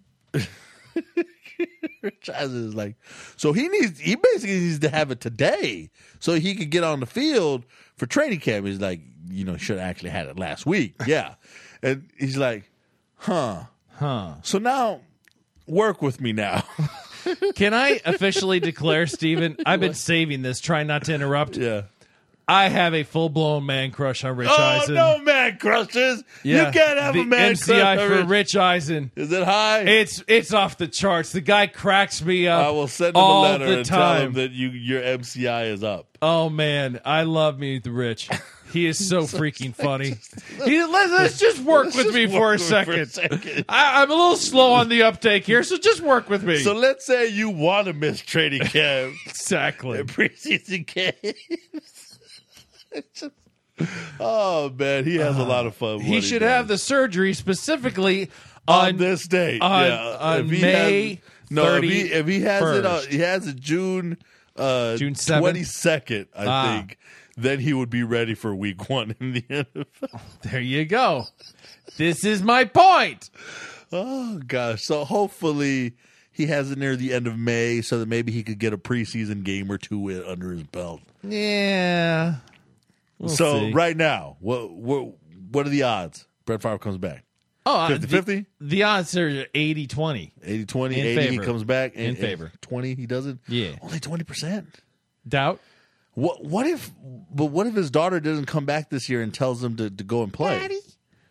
Rich Eisen is like, so he basically needs to have it today so he could get on the field for training camp. He's like, should have actually had it last week. Yeah. And he's like, huh. So now work with me now. Can I officially declare, Steven, I've been saving this, trying not to interrupt. Yeah. I have a full-blown man crush on Rich Eisen. Oh, no man crushes. Yeah. You can't have a man crush. The MCI for Rich Eisen. Is it high? It's off the charts. The guy cracks me up. I will send him a letter and tell him that your MCI is up. Oh, man. I love me the Rich. He is so freaking funny. Let's just work with me for a second. I'm a little slow on the uptake here, so just work with me. So let's say you want to miss training camp. Exactly. Preseason games. Oh man, he has a lot of fun. He should have the surgery specifically on this date. On May. If he has it, he has it June 22nd, I think. Then he would be ready for week 1 in the NFL. There you go. This is my point. Oh gosh! So hopefully he has it near the end of May, so that maybe he could get a preseason game or two under his belt. Yeah. We'll see. Right now, what are the odds? Brett Favre comes back. Oh, 50-50? The odds are 80-20. 80-20, In 80 favor. he comes back. In favor. 20 he doesn't? Yeah. Only 20%. Doubt? What if his daughter doesn't come back this year and tells him to go and play? Daddy,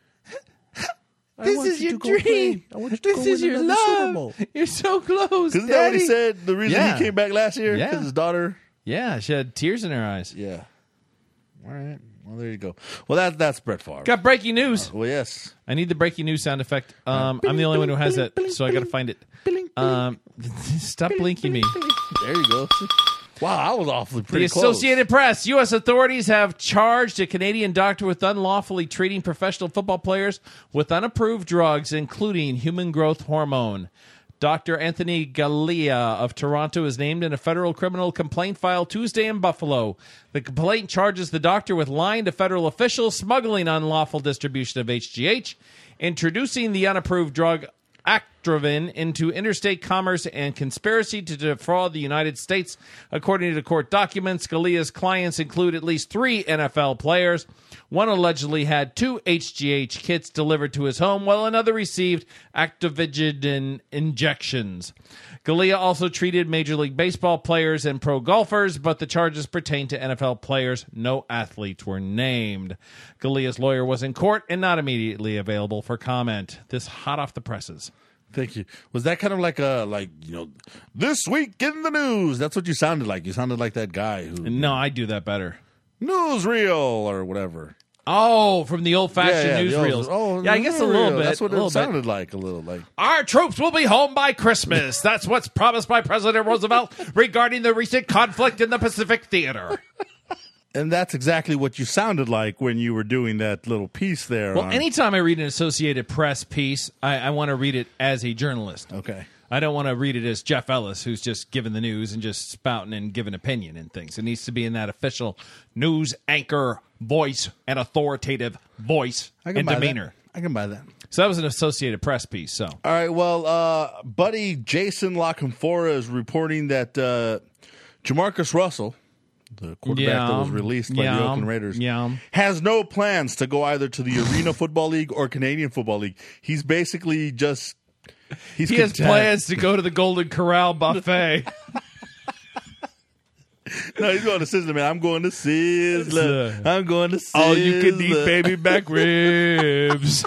I this want is you your to go play. dream. I want you to This go is win your another Super love. Bowl. You're so close, Isn't that what he Daddy. said? The reason Yeah. he came back last year? Yeah. Because his daughter? Yeah, she had tears in her eyes. Yeah. All right. Well, there you go. Well, that's Brett Favre. Got breaking news. Well, yes. I need the breaking news sound effect. I'm the only one who has that, so I got to find it. Stop blinking me. There you go. Wow, I was awfully pretty The close. Associated Press. U.S. authorities have charged a Canadian doctor with unlawfully treating professional football players with unapproved drugs, including human growth hormone. Dr. Anthony Galea of Toronto is named in a federal criminal complaint filed Tuesday in Buffalo. The complaint charges the doctor with lying to federal officials, smuggling unlawful distribution of HGH, introducing the unapproved drug Actrovin into interstate commerce, and conspiracy to defraud the United States. According to court documents, Galea's clients include at least 3 NFL players. One allegedly had 2 HGH kits delivered to his home, while another received Actovigin injections. Galea also treated Major League Baseball players and pro golfers, but the charges pertain to NFL players. No athletes were named. Galea's lawyer was in court and not immediately available for comment. This hot off the presses. Thank you. Was that kind of like this week in the news? That's what you sounded like. You sounded like that guy who No, I do that better. newsreel or whatever. Oh, from the old-fashioned newsreels. Yeah, I guess a little bit. That's what a little it sounded like. A little like. Our troops will be home by Christmas. That's what's promised by President Roosevelt regarding the recent conflict in the Pacific Theater. And that's exactly what you sounded like when you were doing that little piece there. Well, anytime I read an Associated Press piece, I want to read it as a journalist. Okay. I don't want to read it as Jeff Ellis, who's just giving the news and just spouting and giving opinion and things. It needs to be in that official news anchor voice and authoritative voice and demeanor. I can buy that. So that was an Associated Press piece. So All right. Well, buddy Jason LaConfora is reporting that Jamarcus Russell, the quarterback that was released by the Oakland Raiders, has no plans to go either to the Arena Football League or Canadian Football League. He's basically just... he has plans to go to the Golden Corral buffet. No, he's going to Sizzler, man. I'm going to Sizzler. I'm going to Sizzler. All you can eat baby back ribs.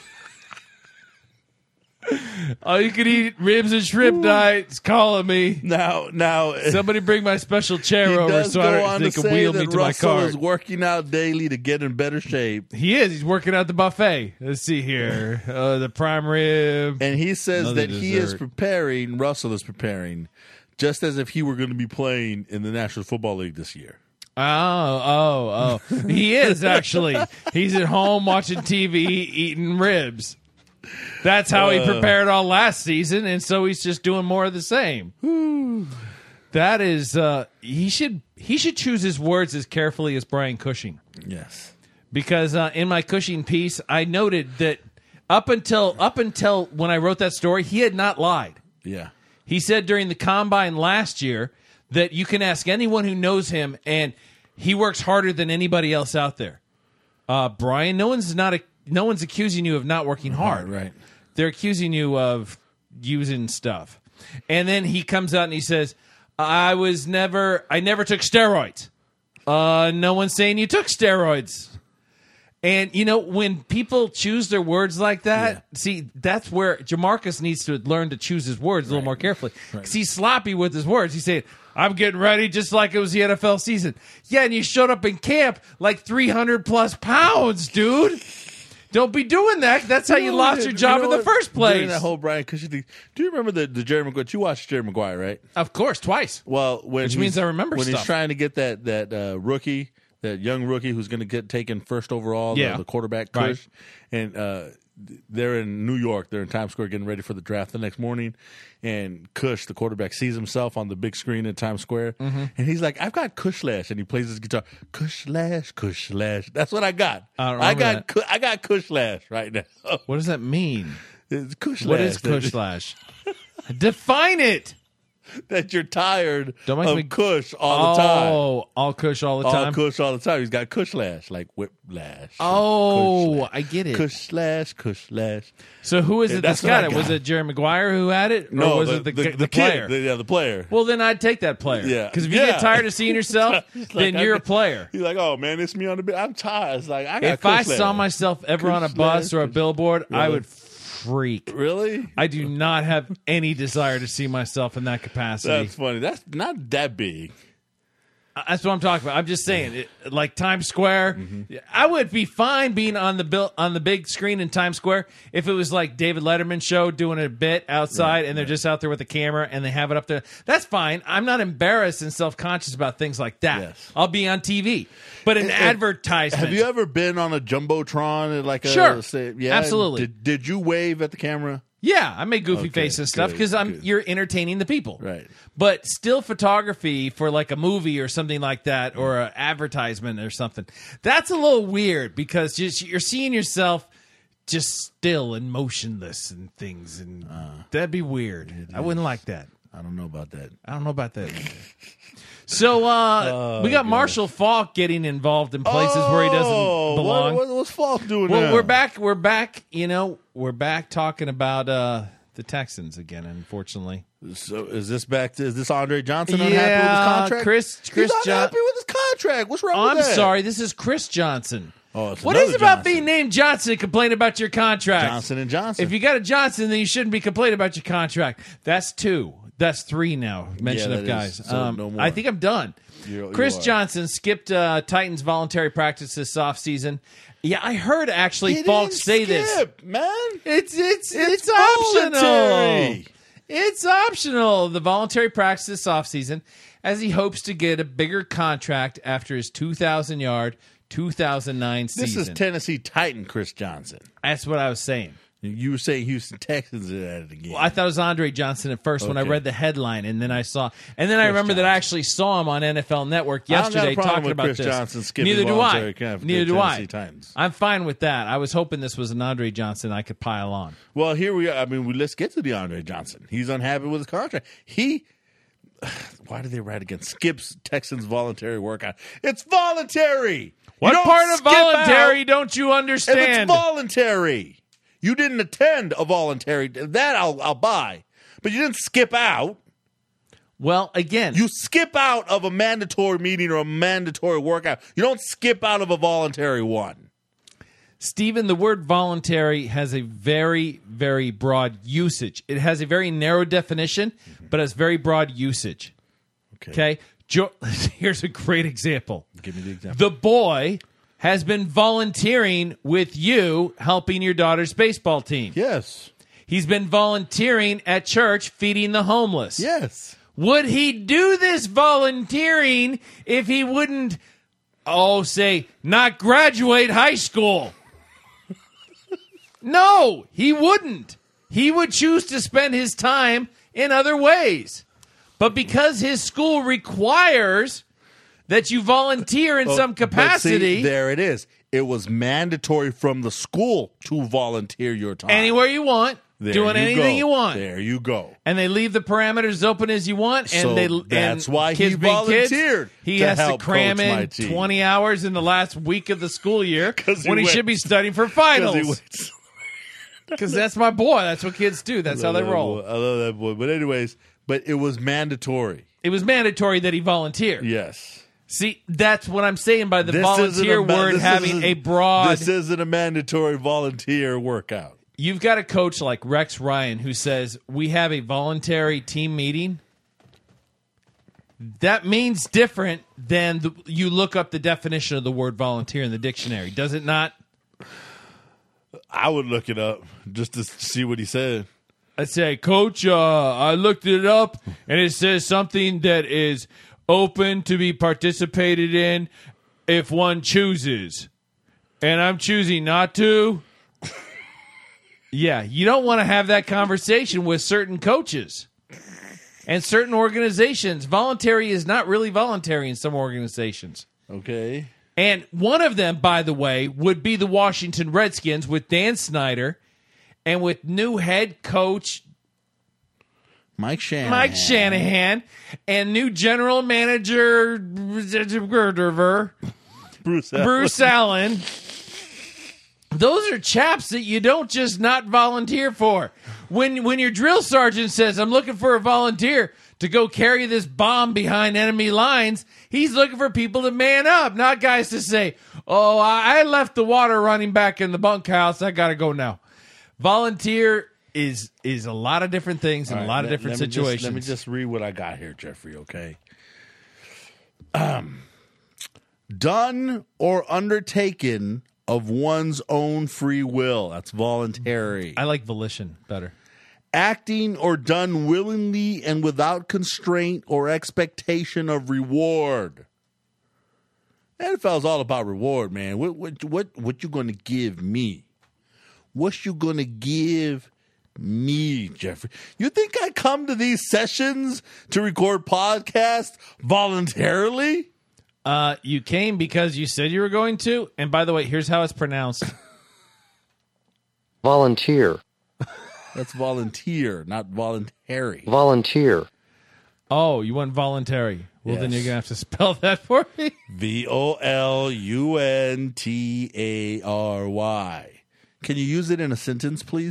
All you can eat ribs and shrimp nights. Calling me. Now, Somebody bring my special chair he over does so go on they to can wheel say me that to my Russell car. is working out daily to get in better shape. He is. He's working out the buffet. Let's see here. The prime rib. And he says Another that he is dessert. preparing, Russell is preparing, just as if he were going to be playing in the National Football League this year. Oh. He is, actually. He's at home watching TV, eating ribs. That's how he prepared all last season, and so he's just doing more of the same. That is, he should choose his words as carefully as Brian Cushing. Yes. Because in my Cushing piece, I noted that up until when I wrote that story, he had not lied. Yeah. He said during the combine last year that you can ask anyone who knows him, and he works harder than anybody else out there. Brian, no one's accusing you of not working hard. Right. They're accusing you of using stuff. And then he comes out and he says, I never took steroids. No one's saying you took steroids. And, when people choose their words like that, see, that's where Jamarcus needs to learn to choose his words a little more carefully. Because he's sloppy with his words. He's saying, I'm getting ready just like it was the NFL season. Yeah, and you showed up in camp like 300-plus pounds, dude. Don't be doing that. That's how you lost your job in the first place. During that whole Brian Cushing thing, do you remember the Jerry Maguire? You watched Jerry Maguire, right? Of course, twice. Well, Which means I remember when stuff. he's trying to get that rookie that young rookie who's going to get taken first overall, Yeah. the quarterback Right. Kush, and they're in New York. They're in Times Square getting ready for the draft the next morning, and Kush, the quarterback, sees himself on the big screen in Times Square, and he's like, "I've got Kush Lash," and he plays his guitar, Kush Lash, Kush Lash. That's what I got. I don't I remember got I got Kush Lash right now. What does that mean? It's Kush What Lash. is Kush Slash? Define it. That you're tired Don't make of me- Kush all the time. Oh, all Kush all the time. All Kush all the time. He's got Kush Lash, like whiplash. Oh, Kush Lash. I get it. Kush Lash, Kush Lash. So who is Yeah, it that's that's got what it? I Was got. it Jerry Maguire who had it? Or No, was the, it the the player? kid. The player. Well, then I'd take that player. Yeah. Because if you Yeah. get tired of seeing yourself, then you're a player. He's like, oh, man, it's me on the bit. I'm tired. It's like, I got If I Kush saw Lash. myself ever on a Kush bus Lash, or a Kush- billboard, I Really? would freak. Really? I do not have any desire to see myself in that capacity. That's funny. That's not that big. That's what I'm talking about. I'm just saying, like Times Square, I would be fine being on the big screen in Times Square if it was like David Letterman's show doing a bit outside and they're just out there with a camera and they have it up there. That's fine. I'm not embarrassed and self-conscious about things like that. Yes. I'll be on TV. But an advertisement. Have you ever been on a Jumbotron at like a Sure. yeah? Absolutely. Did you wave at the camera? Yeah, I make goofy Okay, faces and stuff good, because good. you're entertaining the people. Right. But still photography for like a movie or something like that or an advertisement or something. That's a little weird because you're seeing yourself just still and motionless and things and that'd be weird. I wouldn't like that. I don't know about that. I don't know about that either. So we got Marshall Faulk getting involved in places where he doesn't belong. What's Falk doing Well, now? we're back. We're back talking about the Texans again. Unfortunately, So is this Andre Johnson unhappy with his contract? Chris He's John. unhappy with his contract. What's wrong I'm with that? sorry. This is Chris Johnson. Oh, it's What another is about Johnson. being named Johnson and complain about your contract? Johnson and Johnson. If you got a Johnson, then you shouldn't be complaining about your contract. That's 2. That's 3 now. Mention Yeah, of that guys. is. So no more. I think I'm done. You Chris are. Johnson skipped Titans voluntary practice this offseason. Yeah, I heard actually He Falk didn't say this. skip, man. It's optional. voluntary. It's optional. The voluntary practice this offseason as he hopes to get a bigger contract after his 2,000-yard 2009 season. This is Tennessee Titan Chris Johnson. That's what I was saying. You were saying Houston Texans at it again. Well, I thought it was Andre Johnson at first when I Okay. read the headline, and then I remember that I actually saw him on NFL Network I don't got a yesterday problem talking with about Chris this. Johnson skipping Neither do I. voluntary camp for the Neither do I. Tennessee Titans. I'm fine with that. I was hoping this was an Andre Johnson I could pile on. Well, here we are. I mean, let's get to the Andre Johnson. He's unhappy with his contract. Why did they write again? Skips Texans voluntary workout. It's voluntary. What You don't part of skip voluntary out don't you if understand? it's voluntary. You didn't attend a voluntary. That I'll buy. But you didn't skip out. Well, again, You skip out of a mandatory meeting or a mandatory workout. You don't skip out of a voluntary one. Stephen, the word voluntary has a very, very broad usage. It has a very narrow definition, but has very broad usage. Okay? Here's a great example. Give me the example. The boy has been volunteering with you helping your daughter's baseball team. Yes. He's been volunteering at church feeding the homeless. Yes. Would he do this volunteering if he wouldn't, say, not graduate high school? No, he wouldn't. He would choose to spend his time in other ways. But because his school requires that you volunteer in some But see, capacity there it is. It was mandatory from the school to volunteer your time. anywhere you want, There doing you anything go. you want. There you go. And they leave the parameters open as you want. And So that's why he kids being kids, volunteered he to has to help cram coach my in team. 20 hours in the last week of the school year 'Cause he when he went- should be studying for 'Cause finals. he went- Because that's my boy. That's what kids do. That's how they roll. I love that boy. But anyways, it was mandatory. It was mandatory that he volunteer. Yes. See, that's what I'm saying by the This volunteer isn't a- word this having isn't- a broad. This isn't a mandatory volunteer workout. You've got a coach like Rex Ryan who says, we have a voluntary team meeting. That means different than you look up the definition of the word volunteer in the dictionary. Does it not? I would look it up just to see what he said. I say, Coach, I looked it up, and it says something that is open to be participated in if one chooses, and I'm choosing not to. Yeah, you don't want to have that conversation with certain coaches and certain organizations. Voluntary is not really voluntary in some organizations. Okay. And one of them, by the way, would be the Washington Redskins with Dan Snyder and with new head coach Mike Shanahan. And new general manager Bruce Allen. Those are chaps that you don't just not volunteer for. When your drill sergeant says, I'm looking for a volunteer to go carry this bomb behind enemy lines, he's looking for people to man up, not guys to say, oh, I left the water running back in the bunkhouse. I got to go now. Volunteer is a lot of different things in a lot of different situations. Let me just read what I got here, Jeffrey, okay? Done or undertaken of one's own free will. That's voluntary. I like volition better. Acting or done willingly and without constraint or expectation of reward. NFL's all about reward, man. What you going to give me? What you going to give me, Jeffrey? You think I come to these sessions to record podcasts voluntarily? You came because you said you were going to. And by the way, here's how it's pronounced. Volunteer. That's volunteer, not voluntary. Volunteer. Oh, you want voluntary. Well, then Yes. you're going to have to spell that for me. VOLUNTARY. Can you use it in a sentence, please?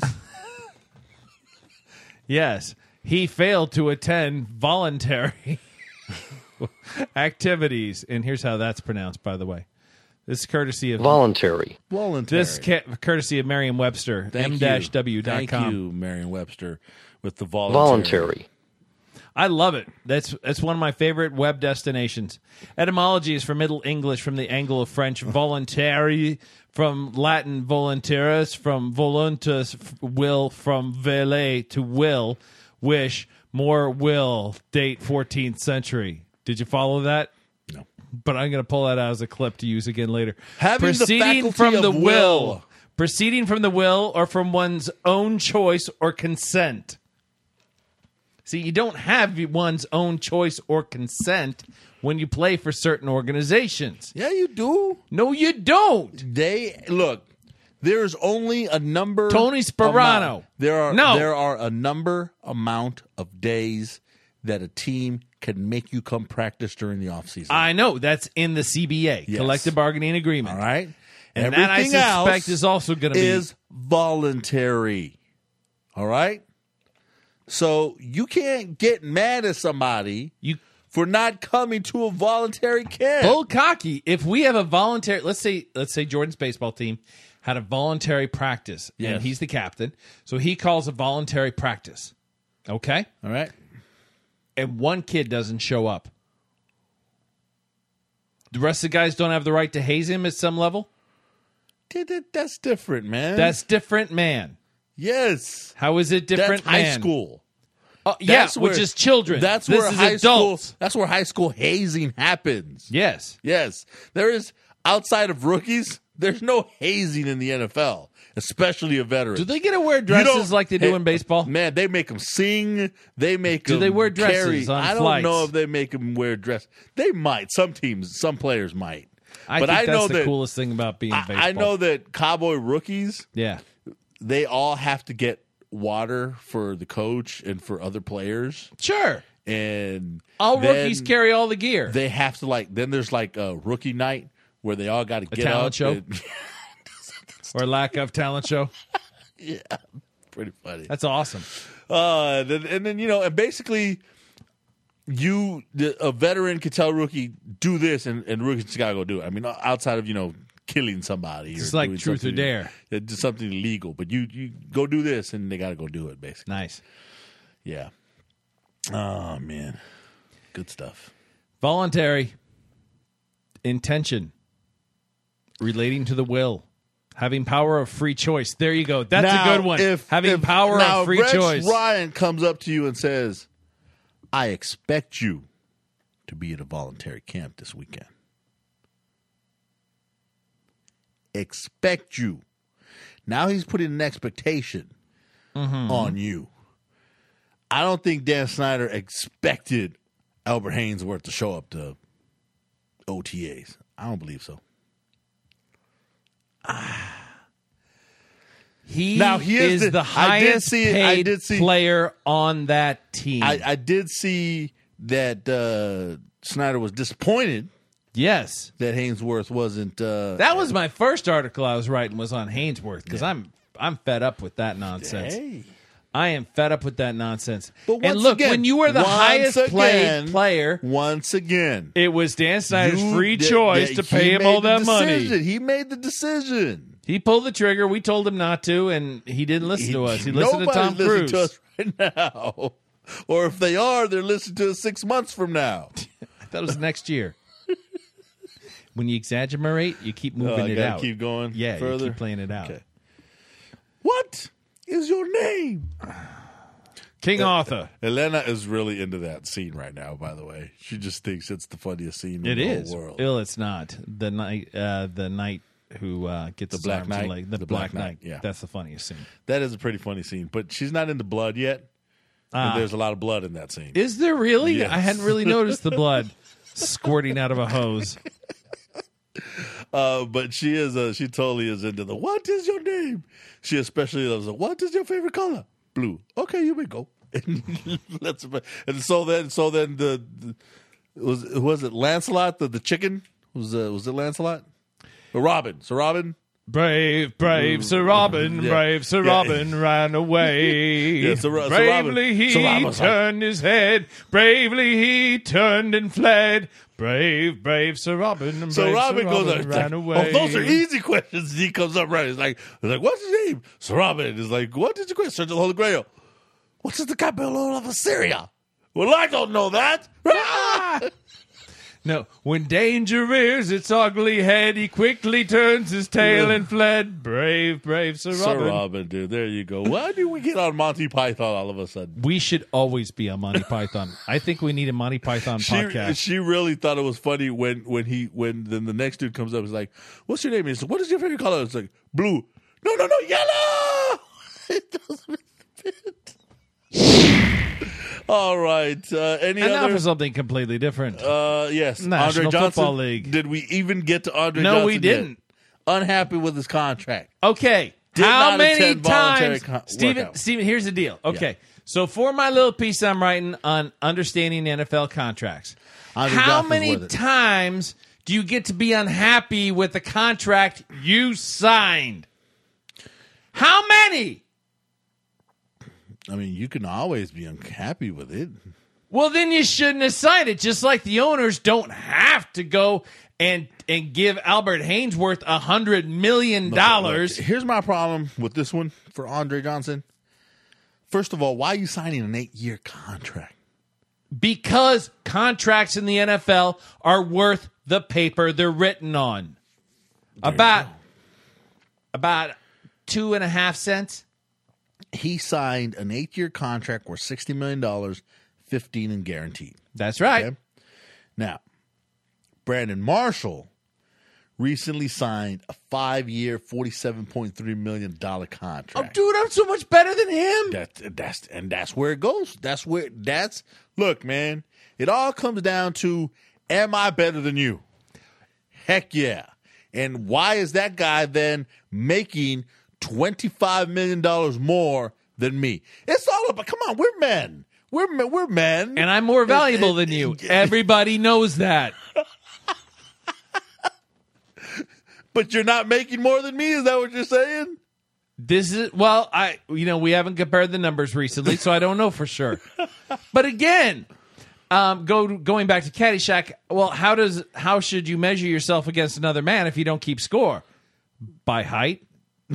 Yes. He failed to attend voluntary activities. And here's how that's pronounced, by the way. This is courtesy of Voluntary. Voluntary. This courtesy of Merriam-Webster, m-w.com. Thank you, Merriam-Webster, with the Voluntary. I love it. That's one of my favorite web destinations. Etymology is from Middle English, from the Anglo-French voluntary, from Latin voluntaris, from voluntas, will, from vele, to will, wish, more will, date 14th century. Did you follow that? No. But I'm going to pull that out as a clip to use again later. Having the faculty of will. Proceeding from the will or from one's own choice or consent. See, you don't have one's own choice or consent when you play for certain organizations. Yeah, you do. No, you don't. There's only a number. Tony Sperano. There are a number amount of days that a team can make you come practice during the offseason. I know. That's in the CBA, Yes. Collective Bargaining Agreement. All right? And Everything that, I suspect, else is also going to be... is voluntary. All right? So you can't get mad at somebody for not coming to a voluntary camp. Bull cocky. If we have a voluntary... Let's say Jordan's baseball team had a voluntary practice, Yes. and he's the captain, so he calls a voluntary practice. Okay? All right? And one kid doesn't show up. The rest of the guys don't have the right to haze him at some level? That's different, man. That's different, man. Yes. How is it different, That's high man? school. Which is children. That's This where is high adults. school. That's where high school hazing happens. Yes. Yes, there is outside of rookies. There's no hazing in the NFL, especially a veteran. Do they get to wear dresses like they do in baseball? Man, they make them sing. They make them. Do they wear dresses carry. on I don't flights? know if they make them wear dress. They might. Some teams, some players might. I but think I that's know the that, coolest thing about being baseball. I know that Cowboy rookies, Yeah. they all have to get water for the coach and for other players. Sure. And All then rookies carry all the gear. They have to then there's like a rookie night where they all got to get talent up show? and- Or lack of talent show. yeah, pretty funny. That's awesome. And then and basically, a veteran could tell a rookie do this, and rookie just gotta go do it. I mean, outside of killing somebody, It's or like doing truth or something- dare. do something illegal, but you go do this, and they gotta go do it. Basically, Nice. yeah. Oh man, good stuff. Voluntary. Intention. Relating to the will. Having power of free choice. There you go. That's a good one. Having power of free Rex choice. Ryan comes up to you and says, "I expect you to be at a voluntary camp this weekend." expect you. Now he's putting an expectation on you. I don't think Dan Snyder expected Albert Haynesworth to show up to OTAs. I don't believe so. He Now, here's is the- the I did highest see it. I paid did see- player on that team. I did see that Snyder was disappointed yes. that Haynesworth wasn't. That was my first article I was writing was on Haynesworth because I'm fed up with that nonsense. Hey. I am fed up with that nonsense. But and once look, again, when you were the once highest again- paid player, Once again, it was Dan Snyder's you- free that- choice that to he pay him made all the that money. decision. He made the decision. He pulled the trigger. We told him not to, and he didn't listen to us. He listened to Tom Nobody's listening Cruise. to us right now. Or if they are, they're listening to us 6 months from now. I thought it was next year. When you exaggerate, you keep moving I it gotta out. keep going Yeah, further? you keep playing it out. Okay. What is your name? King Arthur. Elena is really into that scene right now, by the way. She just thinks it's the funniest scene in It the is. whole world. Ill, it's not. The knight who gets his Black arms Knight? and legs. The The Black Black Knight. Knight, yeah. That's the funniest scene. That is a pretty funny scene, but she's not into blood yet. And there's a lot of blood in that scene. Is there really? Yes. I hadn't really noticed the blood squirting out of a hose. But she is. She totally is into the "What is your name?" She especially loves the "What is your favorite color?" Blue. Okay, you may go. And so then the was it Lancelot the chicken was it Lancelot? Robin. So Robin. Brave Sir Robin, Yeah. brave Sir Yeah. Robin ran away. Yeah, so Robin- Bravely he so Robin's like- turned his head. Bravely he turned and fled. Brave Sir Robin, and So brave Robin Sir goes Robin like, ran away. "Oh, those are easy questions." And he comes up right. He's like, "What's his name?" So Robin is like, "What did you question? Search of the Holy Grail. What's the capital of Assyria?" Well, I don't know that. Ah! No, when danger rears its ugly head, he quickly turns his tail and fled. Brave Sir Robin. Sir Robin, dude. There you go. Why do we get on Monty Python all of a sudden? We should always be on Monty Python. I think we need a Monty Python podcast. She really thought it was funny when then the next dude comes up. He's like, "What's your name?" He said, "What is your favorite color?" It's like blue. No, yellow. It doesn't fit. All right. Any and now other? for something completely different. Yes. National Andre Johnson. Football League. Did we even get to Andre No, Johnson? we yet? didn't. Unhappy with his contract. Okay. Did How not many attend voluntary times, Steven, workout. here's the deal. Okay. So for my little piece I'm writing on understanding NFL contracts, Andre how Johnson's many with it. times do you get to be unhappy with the contract you signed? How many? I mean, you can always be unhappy with it. Well, then you shouldn't have signed it. Just like the owners don't have to go and give Albert Haynesworth $100 million. Look, here's my problem with this one for Andre Johnson. First of all, why are you signing an 8-year contract? Because contracts in the NFL are worth the paper they're written on. About 2.5 cents. He signed an 8-year contract worth $60 million, 15 in guaranteed. That's right. Okay? Now, Brandon Marshall recently signed a 5-year, $47.3 million contract. Oh, dude, I'm so much better than him. That's where it goes. Look, man, it all comes down to, am I better than you? Heck yeah. And why is that guy then making $25 million more than me? It's all about, come on, we're men. We're men. And I'm more valuable than you. Everybody knows that. But you're not making more than me? Is that what you're saying? We haven't compared the numbers recently, so I don't know for sure. But again, going back to Caddyshack, well, how should you measure yourself against another man if you don't keep score? By height?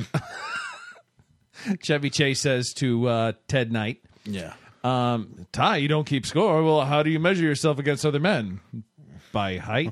Chevy Chase says to Ted Knight. Yeah. Ty, you don't keep score. Well, how do you measure yourself against other men? By height?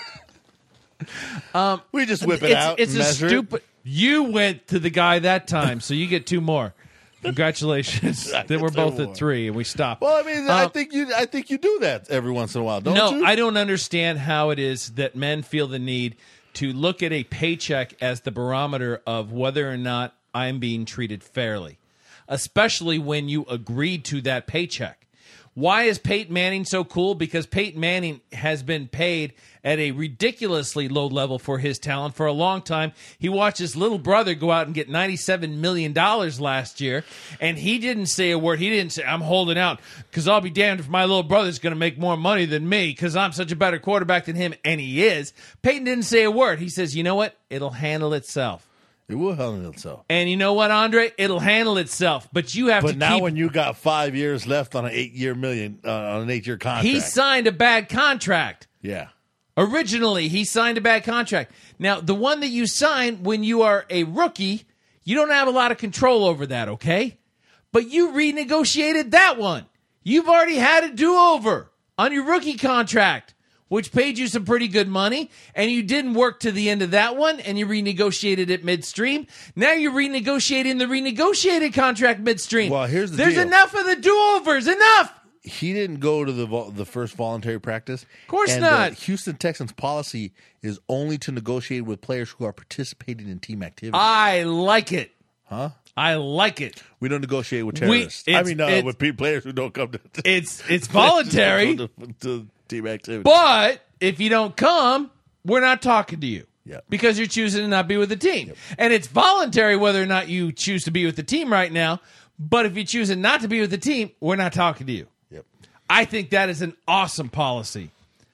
We just whip it out. It's and a measure it. stupid. You went to the guy that time, so you get 2 more. Congratulations. I They get were 2 both more. at 3, and we stopped. Well, I mean, I think you do that every once in a while, don't you? No, I don't understand how it is that men feel the need to look at a paycheck as the barometer of whether or not I'm being treated fairly, especially when you agreed to that paycheck. Why is Peyton Manning so cool? Because Peyton Manning has been paid at a ridiculously low level for his talent for a long time. He watched his little brother go out and get $97 million last year, and he didn't say a word. He didn't say, I'm holding out because I'll be damned if my little brother's going to make more money than me because I'm such a better quarterback than him, and he is. Peyton didn't say a word. He says, you know what? It'll handle itself. It will handle itself. And you know what, Andre? It'll handle itself. But you have to But now keep... when you got 5 years left on an 8-year contract. He signed a bad contract. Yeah. Originally, he signed a bad contract. Now, the one that you sign when you are a rookie, you don't have a lot of control over that, okay? But you renegotiated that one. You've already had a do-over on your rookie contract, which paid you some pretty good money, and you didn't work to the end of that one, and you renegotiated it midstream. Now you're renegotiating the renegotiated contract midstream. Well, here's the There's deal. enough of the do-overs. Enough! He didn't go to the first voluntary practice. Of course and not. The Houston Texans policy is only to negotiate with players who are participating in team activity. I like it. Huh? I like it. We don't negotiate with terrorists. With players who don't come to It's voluntary. to team activity. But if you don't come, we're not talking to you. Yep. Because you're choosing to not be with the team. Yep. And it's voluntary whether or not you choose to be with the team right now. But if you're choosing not to be with the team, we're not talking to you. Yep. I think that is an awesome policy.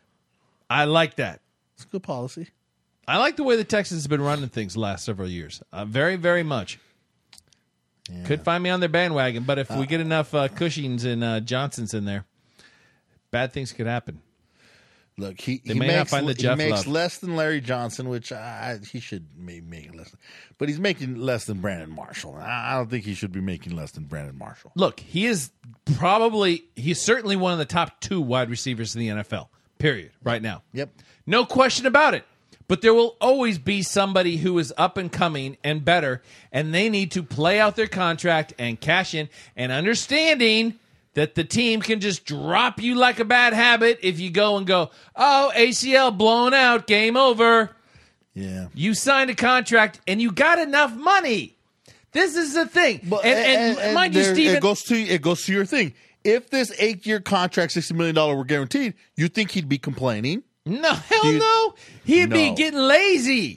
I like that. It's a good policy. I like the way the Texans have been running things the last several years. Very, very much. Yeah. Could find me on their bandwagon, but if we get enough Cushings and Johnsons in there, bad things could happen. Look, he makes less than Larry Johnson, which he should make less. But he's making less than Brandon Marshall. I don't think he should be making less than Brandon Marshall. Look, he's certainly one of the top 2 wide receivers in the NFL, period, right now. Yep. No question about it. But there will always be somebody who is up and coming and better, and they need to play out their contract and cash in, and understanding that the team can just drop you like a bad habit if you go, oh, ACL blown out, game over. Yeah. You signed a contract, and you got enough money. This is the thing. But, and mind you, Steven... It goes to your thing. If this 8-year contract, $60 million were guaranteed, you think he'd be complaining? No, hell no. He'd be getting lazy.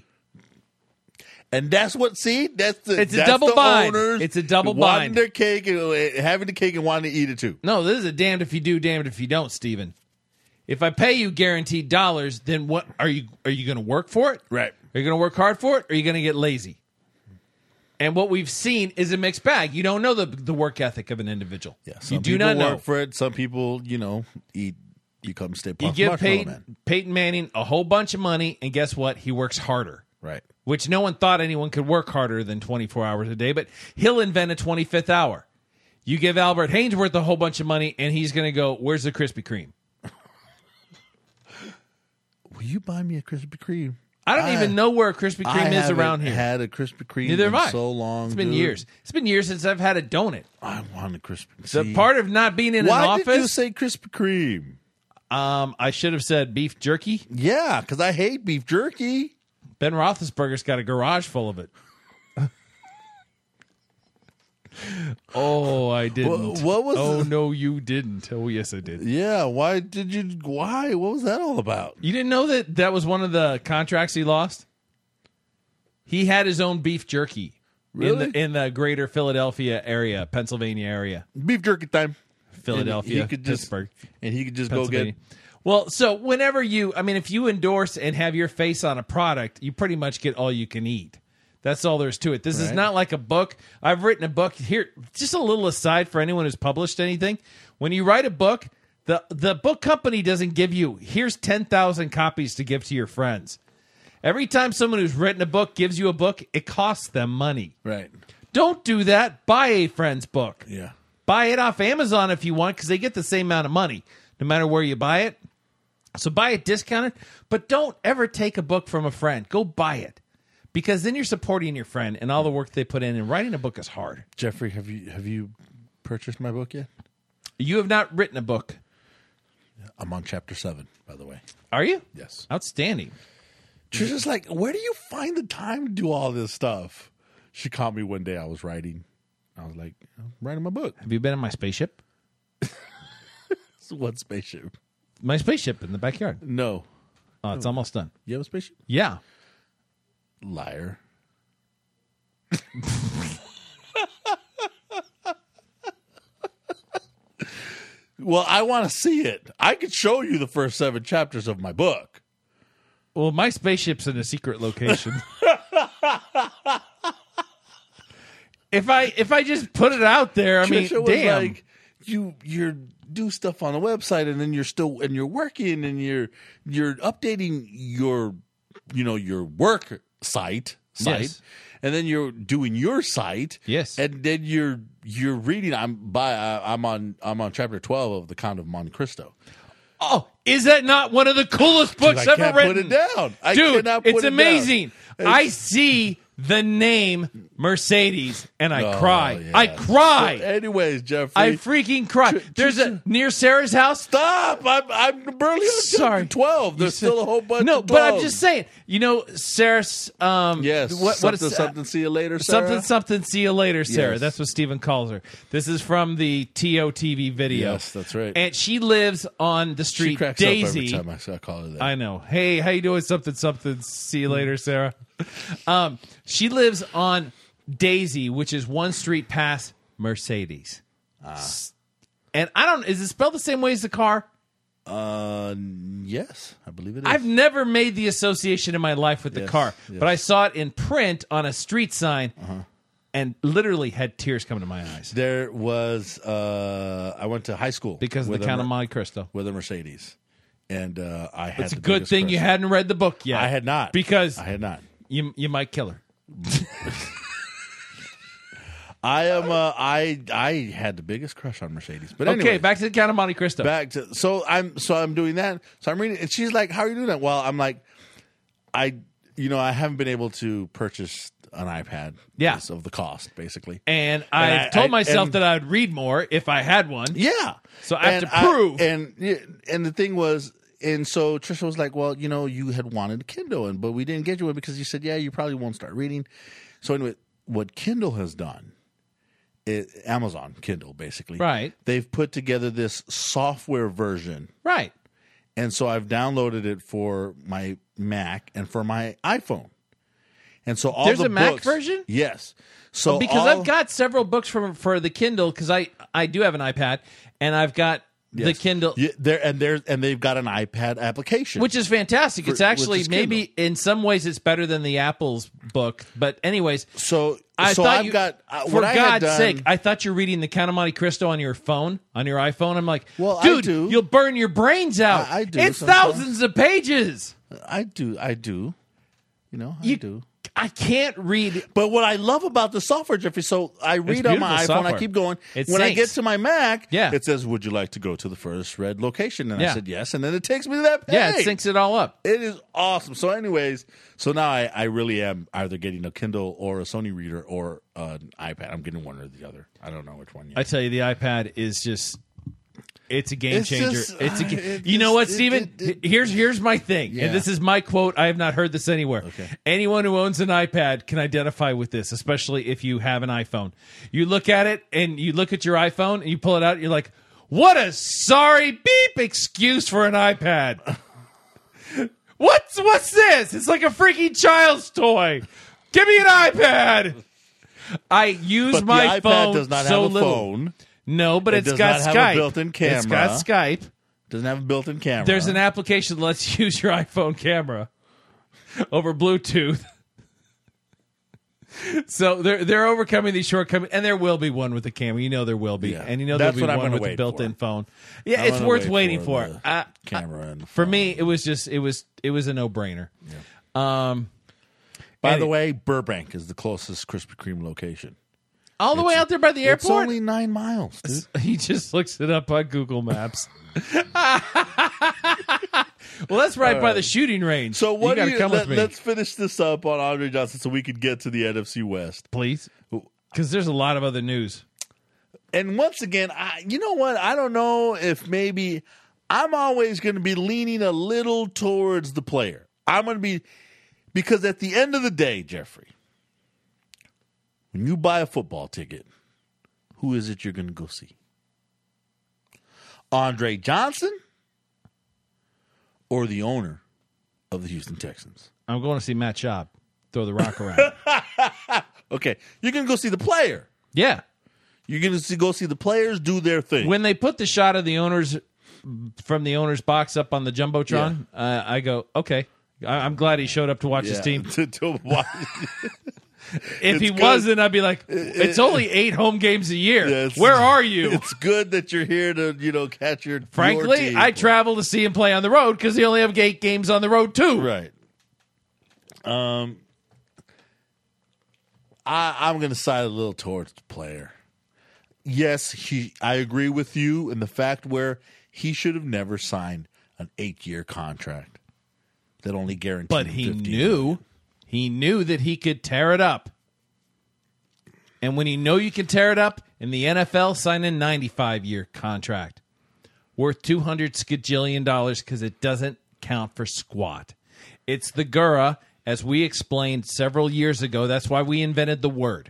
And that's what, it's a double bind. It's a double bind. Wanting their cake, and having the cake and wanting to eat it too. No, this is a damned if you do, damned if you don't, Steven. If I pay you guaranteed dollars, then what are you going to work for it? Right. Are you going to work hard for it, or are you going to get lazy? And what we've seen is a mixed bag. You don't know the work ethic of an individual. Yeah, you do not know. Work for it. Some people, eat. You come stay. You give Peyton Manning a whole bunch of money, and guess what? He works harder. Right. Which no one thought anyone could work harder than 24 hours a day, but he'll invent a 25th hour. You give Albert Hainsworth a whole bunch of money, and he's going to go, where's the Krispy Kreme? Will you buy me a Krispy Kreme? I don't even know where a Krispy Kreme is around here. I haven't had a Krispy Kreme Neither have I. so long. It's been years. It's been years since I've had a donut. I want a Krispy Kreme. So part of not being in an office... Why did you say Krispy Kreme? I should have said beef jerky. Yeah, because I hate beef jerky. Ben Roethlisberger's got a garage full of it. Oh, I didn't. What was? Oh no, you didn't. Oh yes, I did. Yeah, why did you? Why? What was that all about? You didn't know that was one of the contracts he lost? He had his own beef jerky. Really? In the greater Philadelphia area, Pennsylvania area. Beef jerky time. Philadelphia, Pittsburgh. And he could just go get... Well, so whenever if you endorse and have your face on a product, you pretty much get all you can eat. That's all there is to it. This is not like a book. I've written a book. Here, just a little aside for anyone who's published anything. When you write a book, the book company doesn't give you, here's 10,000 copies to give to your friends. Every time someone who's written a book gives you a book, it costs them money. Right. Don't do that. Buy a friend's book. Yeah. Buy it off Amazon if you want, because they get the same amount of money no matter where you buy it. So buy it discounted, but don't ever take a book from a friend. Go buy it, because then you're supporting your friend and all the work they put in. And writing a book is hard. Jeffrey, have you purchased my book yet? You have not written a book. I'm on chapter 7, by the way. Are you? Yes. Outstanding. Trisha's like, where do you find the time to do all this stuff? She caught me one day. I was writing. I was like, I'm writing my book. Have you been in my spaceship? So what spaceship? My spaceship in the backyard. No. Oh, it's almost done. You have a spaceship? Yeah. Liar. Well, I want to see it. I could show you the first 7 chapters of my book. Well, my spaceship's in a secret location. If I just put it out there, I mean, Trisha was damn. like, you do stuff on the website, and then you're working, and you're updating your work site, Yes. and then you're doing your site, Yes. and then you're reading. I'm on chapter 12 of The Count of Monte Cristo. Oh, is that not one of the coolest books I ever can't written? put it down. I Dude, cannot put it's it down. amazing. It's- I see the name Mercedes and I Oh, cry. yeah. I cry. So anyways, Jeffrey, I freaking cry. There's a near Sarah's house. stop. I'm barely on Sorry. chapter 12. There's still a whole bunch. No, of but I'm 12. just saying. You know, Sarah's. Yes. What is something. See you later, Sarah. Something. See you later, Sarah. Yes. That's what Stephen calls her. This is from the TOTV video. Yes, that's right. And she lives on the She street cracks Daisy. up every time I call her that. I know. Hey, how you doing? Something. See you later, Sarah. She lives on Daisy, which is one street past Mercedes. And I don't. Is it spelled the same way as the car? Yes, I believe it is. I've never made the association in my life with the Yes, car, yes. but I saw it in print on a street sign, and literally had tears come to my eyes There was. I went to high school because of the Count of Monte Cristo. with a Mercedes, and I had. It's a the good biggest thing crush you on hadn't read the book yet. I had not because I had not. you might kill her. I am. I had the biggest crush on Mercedes. But Okay, anyway, back to the Count of Monte Cristo. so I'm doing that. So I'm reading, and she's like, "How are you doing that?" Well, I'm like, I haven't been able to purchase an iPad. Yeah. because of the cost, basically. And I told myself that I would read more if I had one. Yeah. So I have And to prove. And the thing was, and so Trisha was like, well, you had wanted a Kindle, but we didn't get you one because you said, yeah, you probably won't start reading. So anyway, what Kindle has done, Amazon Kindle, basically. Right. They've put together this software version. Right. And so I've downloaded it for my Mac and for my iPhone. And so all There's the a Mac books- version? Yes. So Because all- I've got several books for the Kindle, because I do have an iPad, and I've got the Yes. Kindle, Yeah, and they've got an iPad application, which is fantastic. It's actually which is maybe in some ways it's better than the Apple's book. But anyways, so I so thought I've you, got for what I had God's done- sake, I thought you're reading the Count of Monte Cristo on your phone, on your iPhone. I'm like, Well, I dude, do. you'll burn your brains out. I do It's sometimes. thousands of pages. I do. I do. I You- do. I can't read. But what I love about the software, Jeffrey, so I read on my iPhone, beautiful software. I keep going. It when I get syncs. to my Mac, Yeah. it says, "Would you like to go to the first red location?" And I Yeah. said yes, and then it takes me to that page. Yeah, it syncs it all up. It is awesome. So, anyways, so now I really am either getting a Kindle or a Sony reader or an iPad. I'm getting one or the other. I don't know which one yet. I tell you, the iPad is just. It's a game It's changer. just, It's a it you know just- what, it- Steven? it- Here's my thing, Yeah. and this is my quote. I have not heard this anywhere. Okay. Anyone who owns an iPad can identify with this, especially if you have an iPhone. You look at it, and you look at your iPhone, and you pull it out, and you're like, "What a sorry beep excuse for an iPad." What's this? It's like a freaking child's toy. Give me an iPad. I use but my the iPad phone does not so have a little. phone. No, but It it's does got not Skype. have a built-in It's got camera. Skype. Doesn't have a built-in camera. There's an application that lets you use your iPhone camera over Bluetooth. So they're overcoming these shortcomings, and there will be one with a camera. You know there will be, Yeah. and you know That's there'll what I'm be one gonna with a wait built-in for. phone. Yeah, I'm it's gonna worth wait waiting for for. the camera and For phone. me, it was a no-brainer. By the way, Burbank is the closest Krispy Kreme location. All the way out there by the It's airport. only 9 miles, dude. He just looks it up on Google Maps. Well, that's right by the shooting range. So what you do got to come with me, let's finish this up on Andre Johnson so we can get to the NFC West. please, because there's a lot of other news. And once again, you know what? I don't know if maybe I'm always going to be leaning a little towards the player. I'm going to be Because at the end of the day, Jeffrey, when you buy a football ticket, who is it you're going to go see? Andre Johnson or the owner of the Houston Texans? I'm going to see Matt Schaub throw the rock around. Okay, you're going to go see the player. Yeah. You're going to go see the players do their thing. When they put the shot of the owners from the owner's box up on the Jumbotron, I go, okay. I'm glad he showed up to watch his team. To watch. If he good. wasn't, I'd be like, it's only 8 home games a year. Yeah, Where are you? It's good that you're here to, catch your Frankly, your team. I travel to see him play on the road because they only have 8 games on the road, too. Right. I'm going to side a little towards the player. Yes, I agree with you in the fact where he should have never signed an 8-year contract that only guaranteed But him he $50 knew. million. He knew that he could tear it up. And when you know you can tear it up, in the NFL, sign a 95-year contract worth $200 skajillion because it doesn't count for squat. It's the Gura, as we explained several years ago. That's why we invented the word.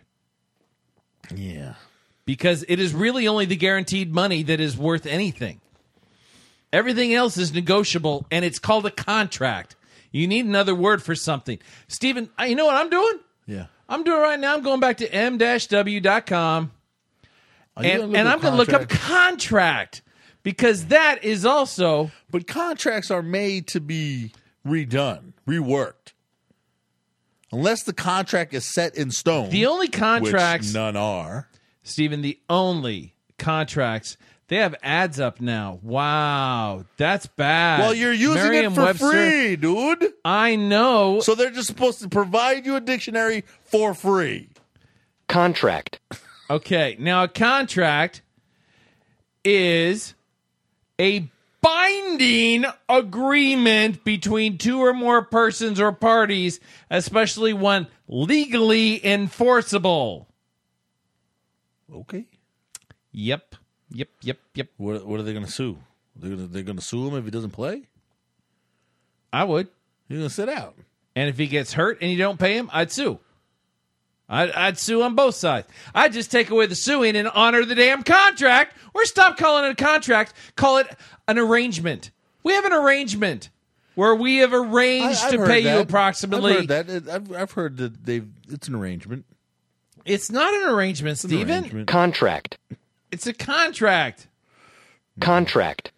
Yeah. Because it is really only the guaranteed money that is worth anything. Everything else is negotiable, and it's called a contract. You need another word for something. Steven, you know what I'm doing? Yeah. I'm doing right now. I'm going back to m-w.com, and I'm going to look up contract, because that is also... But contracts are made to be redone, reworked. Unless the contract is set in stone. The only contracts... Which none are. Steven, the only contracts... They have ads up now. Wow, that's bad. Well, you're using it for free, dude. I know. So they're just supposed to provide you a dictionary for free. Contract. Okay, now a contract is a binding agreement between 2 or more persons or parties, especially one legally enforceable. Okay. Yep. What are they going to sue? They're going to sue him if he doesn't play? I would. He's going to sit out. And if he gets hurt and you don't pay him, I'd sue. I'd sue on both sides. I'd just take away the suing and honor the damn contract, or stop calling it a contract. Call it an arrangement. We have an arrangement where we have arranged I've to heard pay you that. approximately. I've heard that. I've heard that it's an arrangement. It's not an arrangement, Steven. Arrangement. Contract. It's a contract. Contract.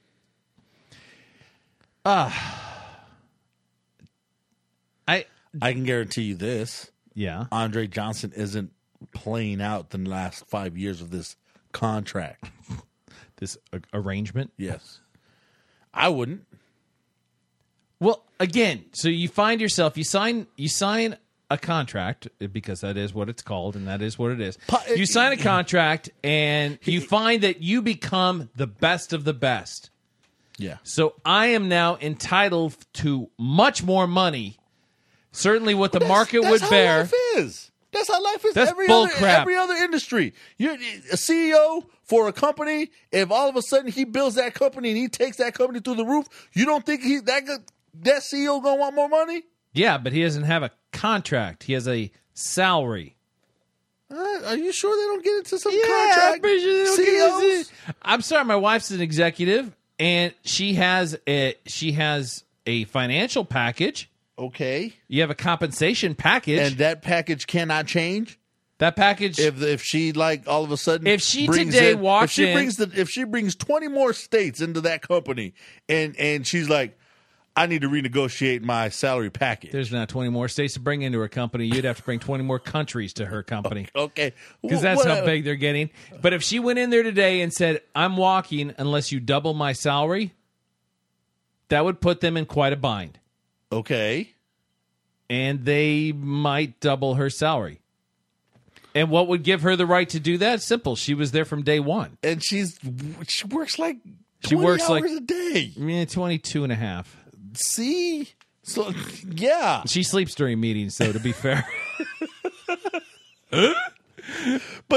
I can guarantee you this. Yeah. Andre Johnson isn't playing out the last 5 years of this contract. This arrangement. Yes. I wouldn't. Well, again, so you find yourself, you sign a contract, because that is what it's called, and that is what it is. You sign a contract, and you find that you become the best of the best. Yeah. So I am now entitled to much more money. Certainly what the market would bear. That's how life is. That's how life is. That's every bullcrap. Every other industry. You're a CEO for a company. If all of a sudden he builds that company and he takes that company through the roof, you don't think that CEO gonna want more money? Yeah, but he doesn't have a contract. He has a salary. Are you sure they don't get into some Yeah, contract? I'm pretty sure they don't CEOs? get into- I'm sorry, my wife's an executive, and she has a financial package. Okay. You have a compensation package. And that package cannot change? That package, If she like all of a sudden If she brings today in, walks in- if she brings 20 more states into that company and she's like, I need to renegotiate my salary package. there's not 20 more states to bring into her company. You'd have to bring 20 more countries to her company. Okay. Because that's how big they're getting. But if she went in there today and said, I'm walking unless you double my salary, that would put them in quite a bind. Okay. And they might double her salary. And what would give her the right to do that? Simple. She was there from day one. And she works like 20 She works hours like a day. 22 and a half. See? So yeah. She sleeps during meetings, though, to be fair. But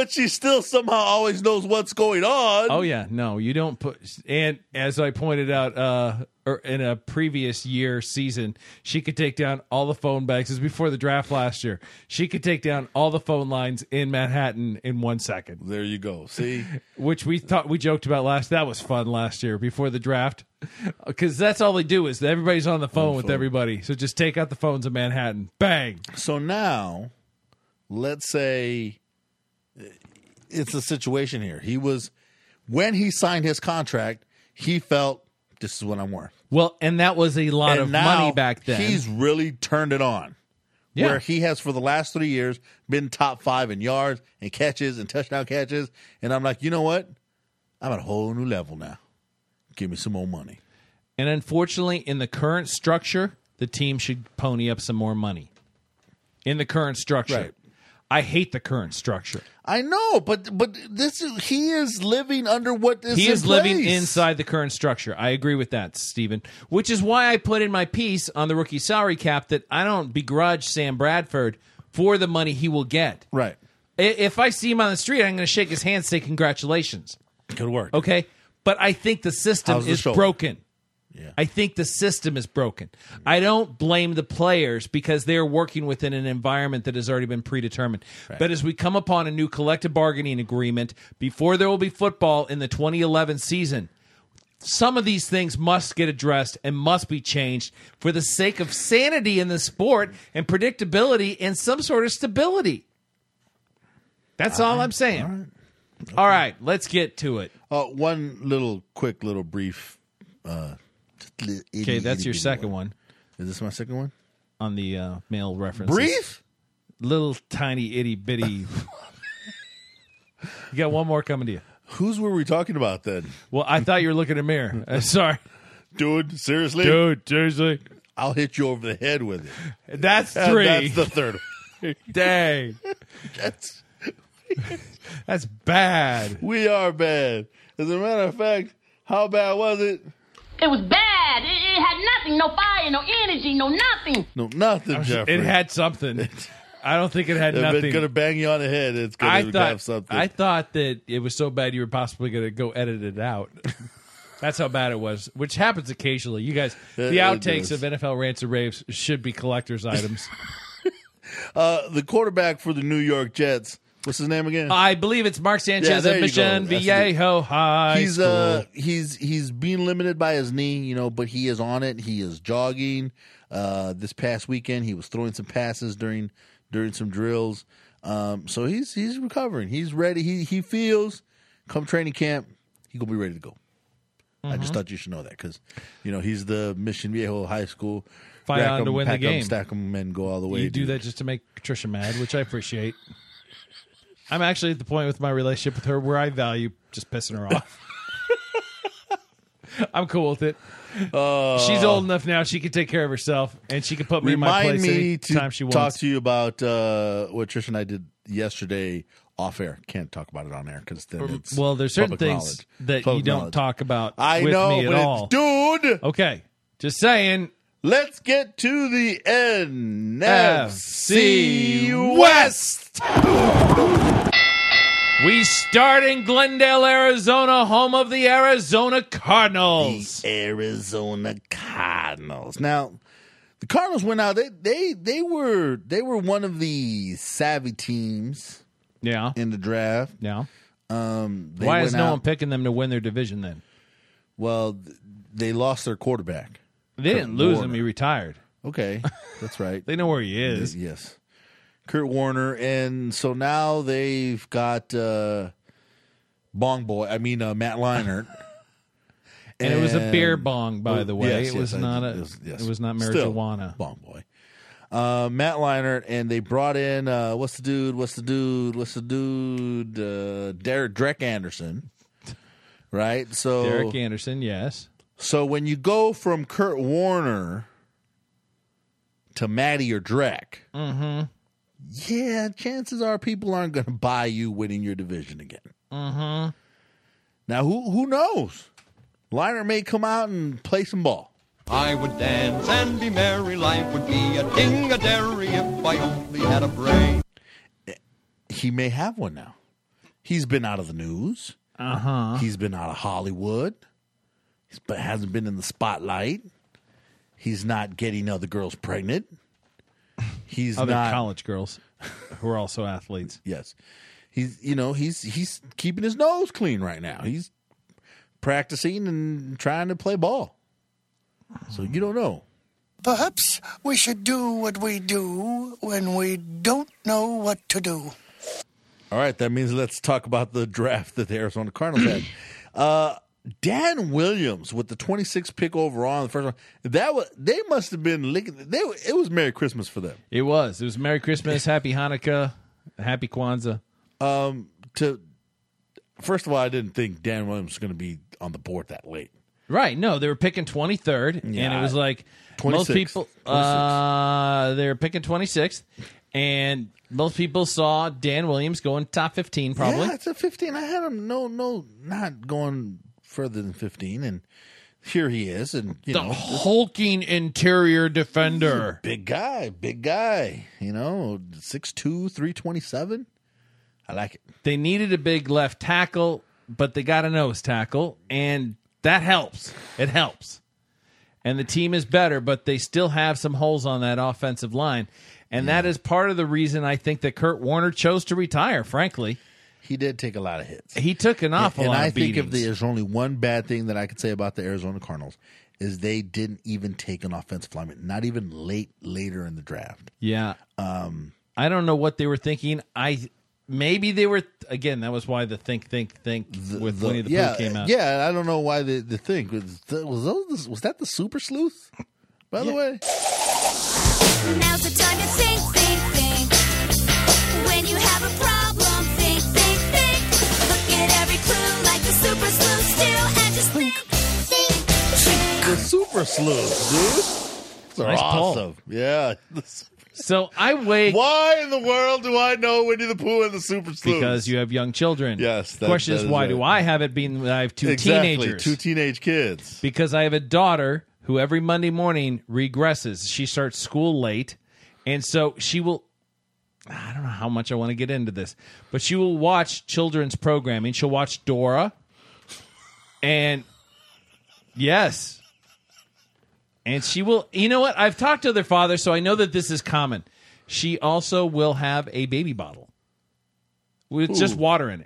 But she still somehow always knows what's going on. Oh yeah, no, you don't put. And as I pointed out, in a previous year season, she could take down all the phone banks. This was before the draft last year. She could take down all the phone lines in Manhattan in 1 second. There you go. See, Which we joked about last. That was fun last year before the draft, because that's all they do is everybody's on the phone with everybody. So just take out the phones in Manhattan. Bang. so now, let's say it's a situation here. When he signed his contract, he felt this is what I'm worth. Well, and that was a lot And of now money back then. He's really turned it on. Yeah. Where he has for the last 3 years been top 5 in yards and catches and touchdown catches. And I'm like, you know what? I'm at a whole new level now. Give me some more money. And unfortunately, in the current structure, the team should pony up some more money. In the current structure. Right. I hate the current structure. I know, but he is living under what is He in is living place. inside the current structure. I agree with that, Stephen. Which is why I put in my piece on the rookie salary cap that I don't begrudge Sam Bradford for the money he will get. Right. If I see him on the street, I'm going to shake his hand and say congratulations. Good work. Okay? But I think the system How's the is shoulder? broken. Yeah. I think the system is broken. I don't blame the players because they're working within an environment that has already been predetermined. Right. But as we come upon a new collective bargaining agreement, before there will be football in the 2011 season, some of these things must get addressed and must be changed for the sake of sanity in the sport and predictability and some sort of stability. That's all I'm saying. All right, let's get to it. One quick little brief. Okay, that's your second one Is this my second one? on the mail references. Brief? Little tiny itty bitty. You got one more coming to you. Whose were we talking about then? Well, I thought you were looking at a mirror. Sorry. Dude, seriously? Dude, seriously. I'll hit you over the head with it. That's And 3. That's the third one. Dang. That's bad. We are bad. As a matter of fact, how bad was it? It was bad. It had nothing, no fire, no energy, no nothing. No, nothing, Jeffrey. It had something. I don't think it had If nothing. it's going to bang you on the head, it's going to have something. I thought that it was so bad you were possibly going to go edit it out. That's how bad it was, which happens occasionally. You guys, the outtakes does. of NFL Rants and Raves should be collector's items. The quarterback for the New York Jets, what's his name again? I believe it's Mark Sanchez there of you Mission go. That's Viejo High School. He's being limited by his knee, but he is on it. He is jogging. This past weekend, he was throwing some passes during some drills. So he's recovering. He's ready. He feels come training camp, he gonna be ready to go. I just thought you should know that because he's the Mission Viejo High School. Fight Rack on 'em, to win the pack 'em, game. stack them, and go all the way. You do dude. that just to make Patricia mad, which I appreciate. I'm actually at the point with my relationship with her where I value just pissing her off. I'm cool with it. She's old enough now; she can take care of herself, and she can put me in my Remind place me anytime to she talk wants. to you about what Trish and I did yesterday off air. Can't talk about it on air because then it's Well, there's certain public things knowledge. that Public you don't knowledge. talk about I with know, me but at all. dude. Okay, just saying. Let's get to the NFC FC West. We start in Glendale, Arizona, home of the Arizona Cardinals. The Arizona Cardinals. Now, the Cardinals went out. They were one of the savvy teams Yeah, in the draft. yeah. They Why is went no out- one picking them to win their division then? Well, they lost their quarterback. They didn't lose him; Warner. he retired. Okay, that's right. They know where he is. Yes. Kurt Warner. And so now they've got Matt Leinart. And it was a beer bong, by the way. Yes, it was yes, not yes. It was not Still, marijuana. Bong Boy. Matt Leinart, and they brought in what's the dude? Derek Anderson. Right? So Derek Anderson, yes. So when you go from Kurt Warner to Matty or Drek, yeah, chances are people aren't going to buy you winning your division again. Now, who knows? Liner may come out and play some ball. I would dance and be merry. Life would be a ding-a-dairy if I only had a brain. He may have one now. He's been out of the news. He's been out of Hollywood. But hasn't been in the spotlight. He's not getting other girls pregnant. He's Other not college girls who are also athletes. Yes, he's keeping his nose clean right now. He's practicing and trying to play ball. So you don't know. Perhaps we should do what we do when we don't know what to do. All right, that means let's talk about the draft that the Arizona Cardinals had. Dan Williams with the 26th pick overall in the first round. They must have been licking. It was Merry Christmas for them. It was Merry Christmas, Happy Hanukkah, Happy Kwanzaa. First of all, I didn't think Dan Williams was going to be on the board that late. Right. No, they were picking 23rd, and it was like 26th. most people they were picking 26th, and most people saw Dan Williams going top 15 probably. Yeah, it's a 15. I had him not going further than 15, and here he is, and hulking interior defender. Big guy, 6'2", 327. I like it. They needed a big left tackle, but they got a nose tackle, and that helps. It helps. And the team is better, but they still have some holes on that offensive line. And that is part of the reason I think that Kurt Warner chose to retire, frankly. He did take a lot of hits. He took an awful lot of beatings. And I think if there's only one bad thing that I could say about the Arizona Cardinals is they didn't even take an offensive lineman, not even later in the draft. Yeah. I don't know what they were thinking. Maybe they were, again, that was why the think with Winnie the Pooh came out. Yeah, I don't know why the think. Was that the Super Sleuth, by the way? Now's the time to think. When you have a problem, think. Look at every clue like the Super Sleuth still, and just think. The Super Sleuth, dude. Those are Nice awesome. pull. Yeah. So I wait. Why in the world do I know Winnie the Pooh and the Super Sleuth? Because you have young children. Yes. The question is, why do I have it being that I have two teenagers? 2 teenage kids. Because I have a daughter who every Monday morning regresses. She starts school late, and so she will, I don't know how much I want to get into this, but she will watch children's programming. She'll watch Dora, and yes. And she will, you know what? I've talked to their father, so I know that this is common. She also will have a baby bottle with just water in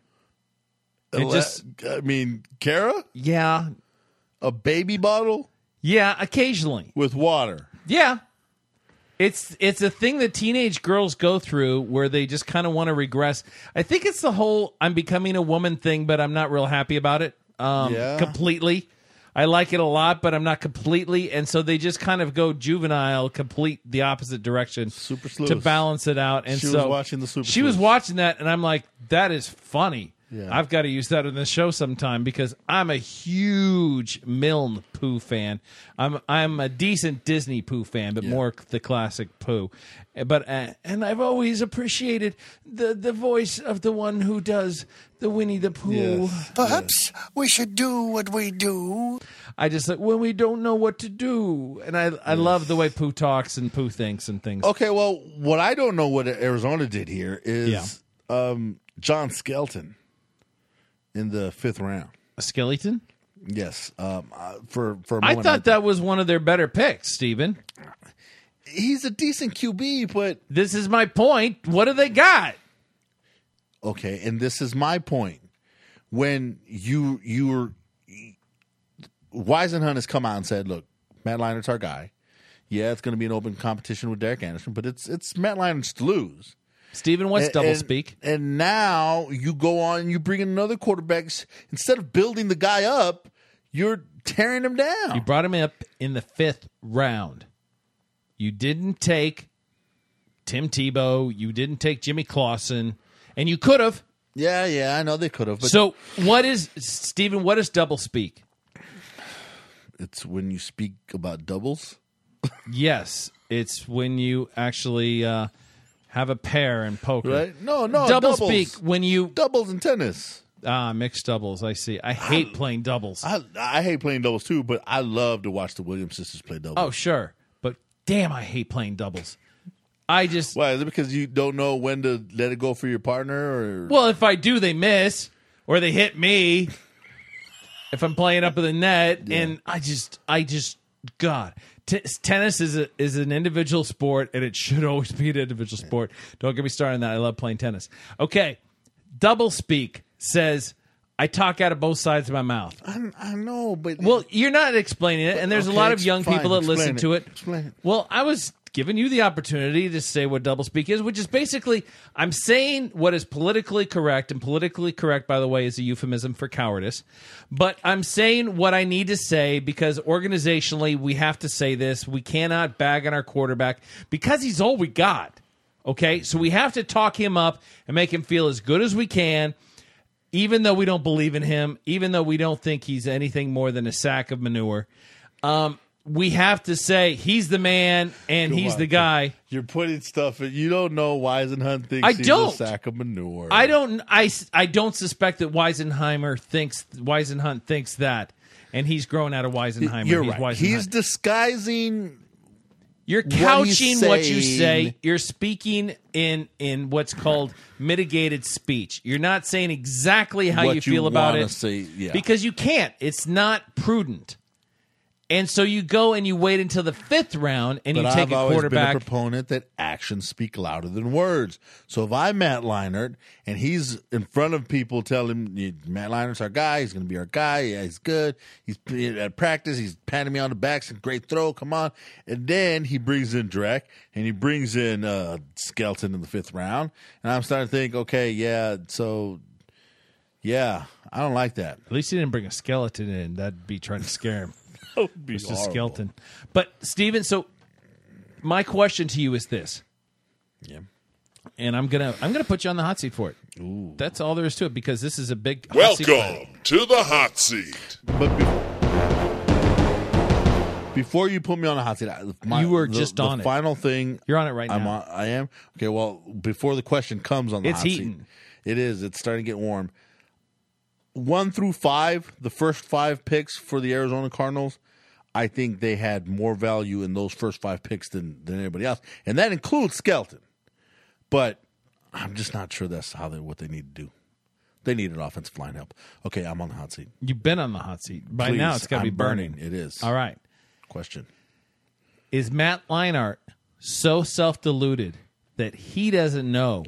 it. Kara? Yeah. A baby bottle? Yeah, occasionally. With water? Yeah. It's a thing that teenage girls go through where they just kind of want to regress. I think it's the whole I'm becoming a woman thing, but I'm not real happy about it completely. I like it a lot, but I'm not completely. And so they just kind of go juvenile, complete the opposite direction Super Sleuth. to balance it out. And She so was watching the Super She was Sleuth. watching that, and I'm like, that is funny. Yeah. I've got to use that in the show sometime because I'm a huge Milne Pooh fan. I'm a decent Disney Pooh fan, but more the classic Pooh. But and I've always appreciated the voice of the one who does the Winnie the Pooh. Yes. Perhaps we should do what we do. I just like when we don't know what to do, and I love the way Pooh talks and Pooh thinks and things. Okay, well, what I don't know what Arizona did here is John Skelton in the 5th round. A skeleton? Yes. For a moment, I thought that was one of their better picks, Steven. He's a decent QB, but this is my point. What do they got? Okay, and this is my point. When you were Weisenhunt has come out and said, "Look, Matt Leinart's our guy. Yeah, it's going to be an open competition with Derek Anderson, but it's Matt Leinart's to lose." Steven, what's doublespeak? And now you go on and you bring in another quarterback. Instead of building the guy up, you're tearing him down. You brought him up in the 5th round. You didn't take Tim Tebow. You didn't take Jimmy Clausen. And you could have. Yeah, I know they could have. But so what is, Steven, what is doublespeak? It's when you speak about doubles? Yes. It's when you actually have a pair in poker. Right? No, doublespeak when you... Doubles in tennis. Mixed doubles, I see. I hate playing doubles. I hate playing doubles too, but I love to watch the Williams sisters play doubles. Oh, sure. But damn, I hate playing doubles. I just Why? Is it because you don't know when to let it go for your partner? Or well, if I do, they miss or they hit me. If I'm playing up in the net, and I just, God, tennis is an individual sport, and it should always be an individual sport. Don't get me started on that. I love playing tennis. Okay, Doublespeak says, I talk out of both sides of my mouth. I know, but well, you're not explaining it, and there's a lot of young people that listen to it. Explain it. Well, I was giving you the opportunity to say what doublespeak is, which is basically I'm saying what is politically correct, and politically correct, by the way, is a euphemism for cowardice. But I'm saying what I need to say because organizationally we have to say this. We cannot bag on our quarterback because he's all we got. Okay, so we have to talk him up and make him feel as good as we can. Even though we don't believe in him, even though we don't think he's anything more than a sack of manure, we have to say he's the man and he's the guy. You're putting stuff in. You don't know Weisenhunt thinks he's a sack of manure. I don't suspect that Weisenhunt thinks that, and he's grown out of Weisenheimer. You're right. He's disguising. You're couching what you say. You're speaking in what's called mitigated speech. You're not saying exactly how you feel about it because you can't. It's not prudent. And so you go and you wait until the 5th round and you take a quarterback. I've always been a proponent that actions speak louder than words. So if I'm Matt Leinart and he's in front of people telling him, Matt Leinert's our guy, he's going to be our guy, yeah, he's good, he's at practice, he's patting me on the back, some great throw, come on. And then he brings in Drek and he brings in Skelton in the 5th round. And I'm starting to think, okay, I don't like that. At least he didn't bring a skeleton in. That'd be trying to scare him. That would be Mr. Skelton. But, Steven, so my question to you is this. Yeah. And I'm gonna put you on the hot seat for it. Ooh. That's all there is to it because this is a big hot seat. Welcome to the hot seat. But before you put me on the hot seat, you were just on the it. Final thing. You're on it right now. I am? Okay, well, before the question comes on the hot heating. seat. It is. It's starting to get warm. 1 through 5, the first 5 picks for the Arizona Cardinals, I think they had more value in those first 5 picks than anybody else. And that includes Skelton. But I'm just not sure that's what they need to do. They need an offensive line help. Okay, I'm on the hot seat. You've been on the hot seat. By Please, now it's got to be I'm burning. It is. All right. Question. Is Matt Leinart so self-deluded that he doesn't know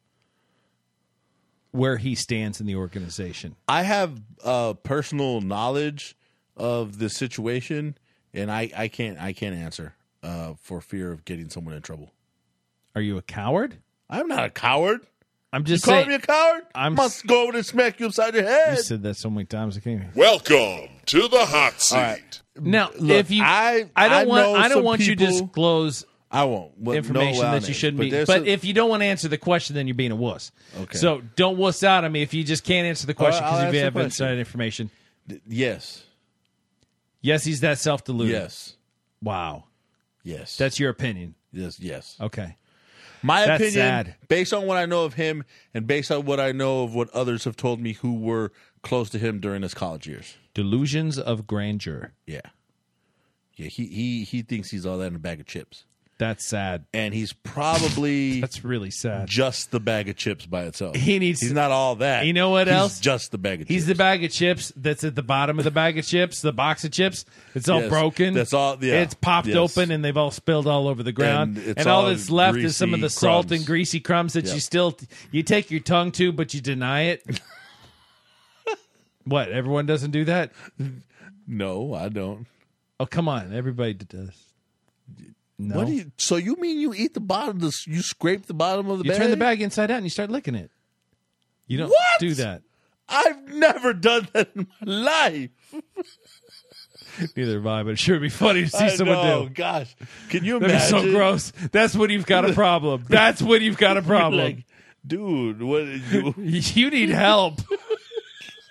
where he stands in the organization? I have personal knowledge of the situation, and I can't answer for fear of getting someone in trouble. Are you a coward? I'm not a coward. I'm just saying. You call me a coward? I must go over and smack you upside your head. You said that so many times. I can't. Welcome to the hot seat. All right. Now, Look, if you, I don't want you to disclose. I won't. Information that you shouldn't be. But if you don't want to answer the question, then you're being a wuss. Okay. So don't wuss out on me if you just can't answer the question because you have inside information. Yes. Yes, he's that self-deluded. Yes. Wow. Yes. That's your opinion. Yes. Okay. My That's opinion, sad. based on what I know of him and based on what I know of what others have told me who were close to him during his college years. Delusions of grandeur. Yeah. Yeah, he thinks he's all that in a bag of chips. That's sad. And he's probably that's really sad. Just the bag of chips by itself. He's not all that. You know what else? Just the bag of chips. He's the bag of chips that's at the bottom of the bag of chips, the box of chips. It's all broken. That's all. Yeah. It's popped open and they've all spilled all over the ground. And all that's left is some of the salt crumbs. and greasy crumbs that you take your tongue to, but you deny it. What? Everyone doesn't do that? No, I don't. Oh, come on. Everybody does. No. What do you? So you mean you eat the bottom? You scrape the bottom of the bag? You turn the bag inside out and you start licking it. You don't do that. I've never done that in my life. Neither have I, but it sure would be funny to see someone do. Oh gosh, can you imagine? That'd be so gross. That's when you've got a problem. That's when you've got a problem, like, dude. What? You need help.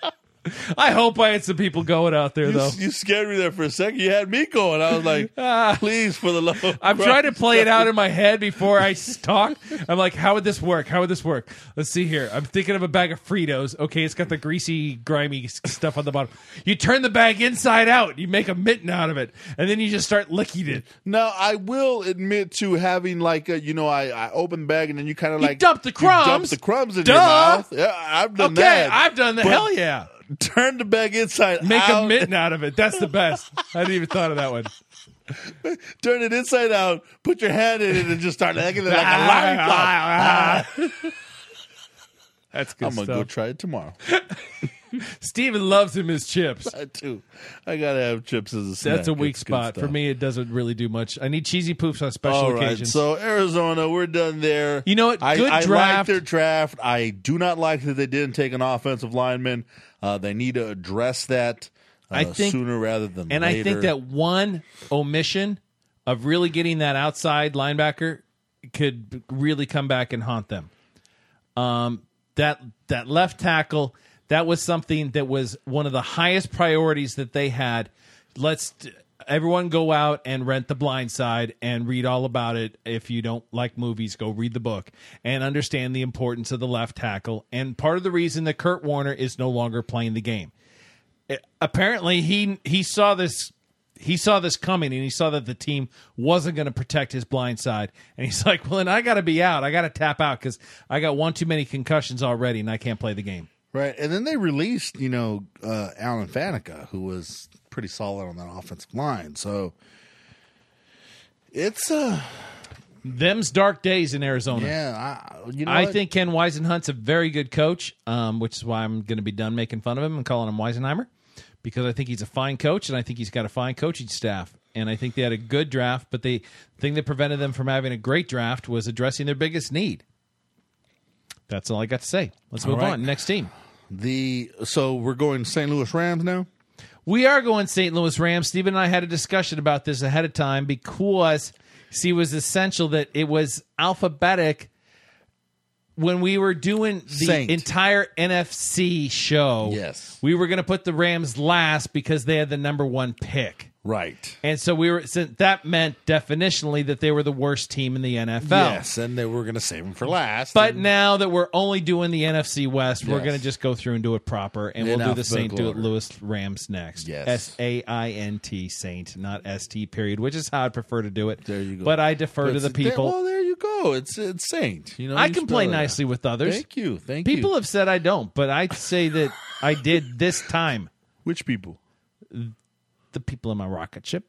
I hope I had some people going out there, though. You scared me there for a second. You had me going. I was like, please, for the love of I'm Christ. trying to play it out in my head before I talk. I'm like, how would this work? How would this work? Let's see here. I'm thinking of a bag of Fritos. Okay, it's got the greasy, grimy stuff on the bottom. You turn the bag inside out. You make a mitten out of it. And then you just start licking it. Now, I will admit to having like a, I open the bag and then you kind of like dump the crumbs. You dump the crumbs in Duh. your mouth. Yeah, I've done that. I've done that. But Hell yeah. Turn the bag inside Make out. a mitten out of it. That's the best. I hadn't even thought of that one. Turn it inside out. Put your hand in it and just start licking it like a lollipop. That's good I'm stuff. gonna go try it tomorrow. Steven loves him his chips. I do. I gotta have chips as a snack. That's a weak It's good spot. For stuff. me, it doesn't really do much. I need cheesy poofs on special All right, occasions. so Arizona, we're done there. You know what? I Good like draft. their draft. I do not like that they didn't take an offensive lineman. They need to address that I think- sooner rather than And later. I think that one omission of really getting that outside linebacker could really come back and haunt them. That left tackle, that was something that was one of the highest priorities that they had. Let's everyone go out and rent The Blind Side and read all about it. If you don't like movies, go read the book and understand the importance of the left tackle. And part of the reason that Kurt Warner is no longer playing the game. Apparently he saw this coming, and he saw that the team wasn't going to protect his blind side, and he's like, well, then I got to be out. I got to tap out because I got one too many concussions already and I can't play the game. Right, and then they released, Alan Faneca, who was pretty solid on that offensive line. So it's them's dark days in Arizona. Yeah, I think Ken Weisenhunt's a very good coach, which is why I'm going to be done making fun of him and calling him Weisenheimer, because I think he's a fine coach, and I think he's got a fine coaching staff. And I think they had a good draft, but the thing that prevented them from having a great draft was addressing their biggest need. That's all I got to say. Let's move on. Next team. So we're going St. Louis Rams now? We are going St. Louis Rams. Stephen and I had a discussion about this ahead of time because, see, it was essential that it was alphabetic when we were doing the entire NFC show. Yes. We were going to put the Rams last because they had the number one pick. Right. And so that meant definitionally that they were the worst team in the NFL. Yes, and they were going to save them for last. But now that we're only doing the NFC West, we're Yes. going to just go through and do it proper, and In we'll do the St. alphabetical order. Louis Rams next. Yes. SAINT, Saint, not ST period, which is how I prefer to do it. There you go. But I defer to the people. Well, there you go. It's Saint. I can play nicely with others. Thank you. People have said I don't, but I say that I did this time. Which people? The people in my rocket ship.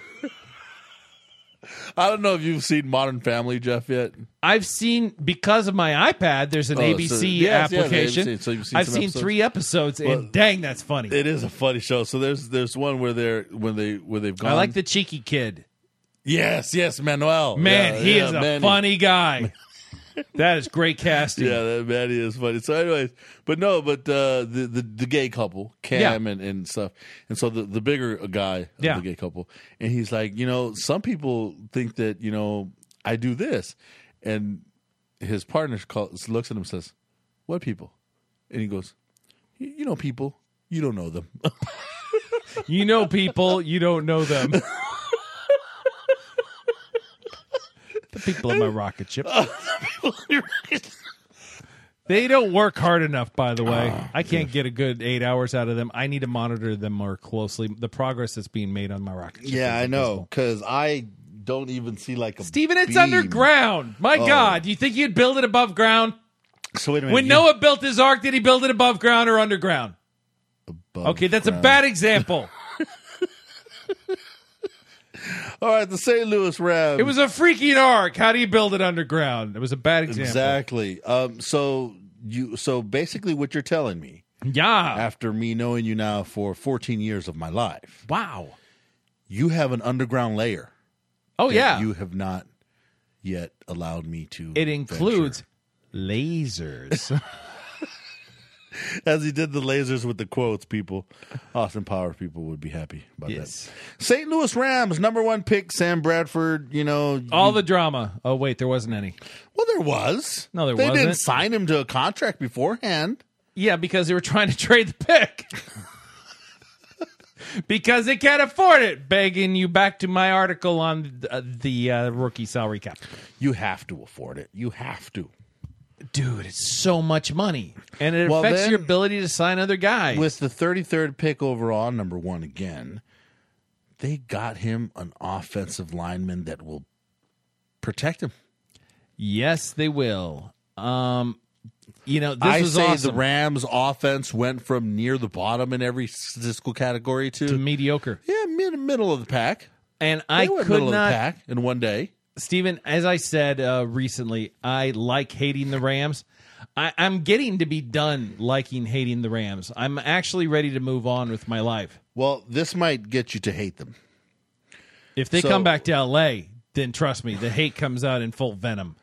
I don't know if you've seen Modern Family, Jeff, yet. I've seen, because of my iPad, there's an ABC application. ABC. So you've seen I've some seen episodes? 3 episodes, Well, and dang, that's funny. It is a funny show. So there's one where they've gone. I like the cheeky kid. Yes, Manuel. Man, Yeah, he yeah, is a Manny. funny guy. That is great casting. Yeah, that Manny is funny. So, anyways, the gay couple, Cam and stuff, and so the bigger guy of the gay couple, and he's like, some people think that I do this, and his partner looks at him and says, "What people?" And he goes, "You know people, you don't know them." You know people, you don't know them. The people in my rocket ship. They don't work hard enough, by the way. I can't get a good 8 hours out of them. I need to monitor them more closely. The progress that's being made on my rocket ship. Yeah, is I know, invisible. because I don't even see like a Steven, it's beam. underground. My God, do you think you'd build it above ground? So wait a minute. When Noah built his ark, did he build it above ground or underground? Okay, that's a bad example. All right, the St. Louis Rams. It was a freaking ark. How do you build it underground? It was a bad example. Exactly. So basically, what you're telling me, after me knowing you now for 14 years of my life, wow, you have an underground layer. Oh that yeah, you have not yet allowed me to. It includes lasers. As he did the lasers with the quotes, people, Austin Power people would be happy about that. St. Louis Rams, number 1 pick, Sam Bradford, All the drama. Oh, wait, there wasn't any. Well, there was. No, there they wasn't. didn't sign him to a contract beforehand. Yeah, because they were trying to trade the pick. Because they can't afford it. Begging you back to my article on the rookie salary cap. You have to afford it. You have to. Dude, it's so much money. And it Well, affects then, your ability to sign other guys. With the 33rd pick overall, number 1 again, they got him an offensive lineman that will protect him. Yes, they will. This I was say awesome. the Rams' offense went from near the bottom in every statistical category to mediocre. Yeah, middle of the pack. And They I went could middle of the not. pack in one day. Steven, as I said recently, I like hating the Rams. I'm getting to be done hating the Rams. I'm actually ready to move on with my life. Well, this might get you to hate them. If they come back to L.A., then trust me, the hate comes out in full venom.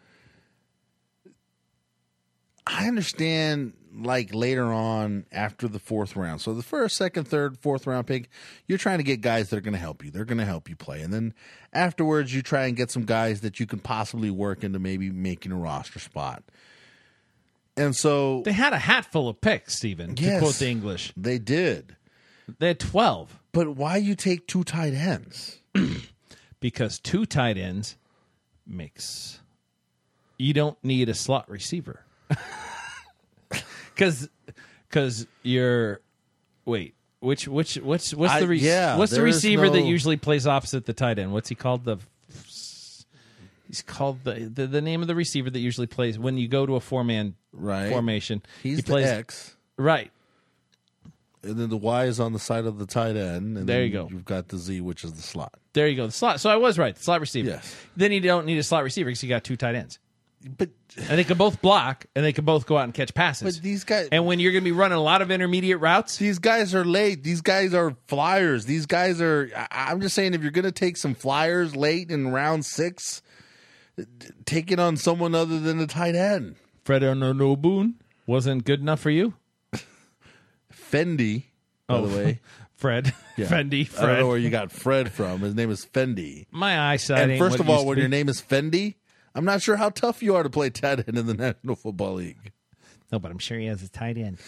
I understand, later on after the 4th round. So the first, second, third, 4th round pick, you're trying to get guys that are going to help you. They're going to help you play. And then afterwards, you try and get some guys that you can possibly work into maybe making a roster spot. And so They had a hat full of picks, Steven, to quote the English. They did. They had 12. But why you take 2 tight ends? Because 2 tight ends makes... You don't need a slot receiver. Because you're... Wait, what's the receiver that usually plays opposite the tight end? What's he called? He's called the name of the receiver that usually plays when you go to a 4-man formation. He plays the X. Right. And then the Y is on the side of the tight end. And there then you go. You've got the Z, which is the slot. There you go. The slot. So I was right. The slot receiver. Yes. Then you don't need a slot receiver because you got 2 tight ends. And they can both block, and they can both go out and catch passes. But these guys... And when you're going to be running a lot of intermediate routes... These guys are late. These guys are flyers. These guys are... I'm just saying, if you're going to take some flyers late in round 6, take it on someone other than the tight end. Fred Onoboon wasn't good enough for you? Fendi, by the way. Fred. Yeah. Fendi. Fred. I don't know where you got Fred from. His name is Fendi. My eyesight And ain't first what of it all, used to when be. your name is Fendi, I'm not sure how tough you are to play tight end in the National Football League. No, but I'm sure he has a tight end.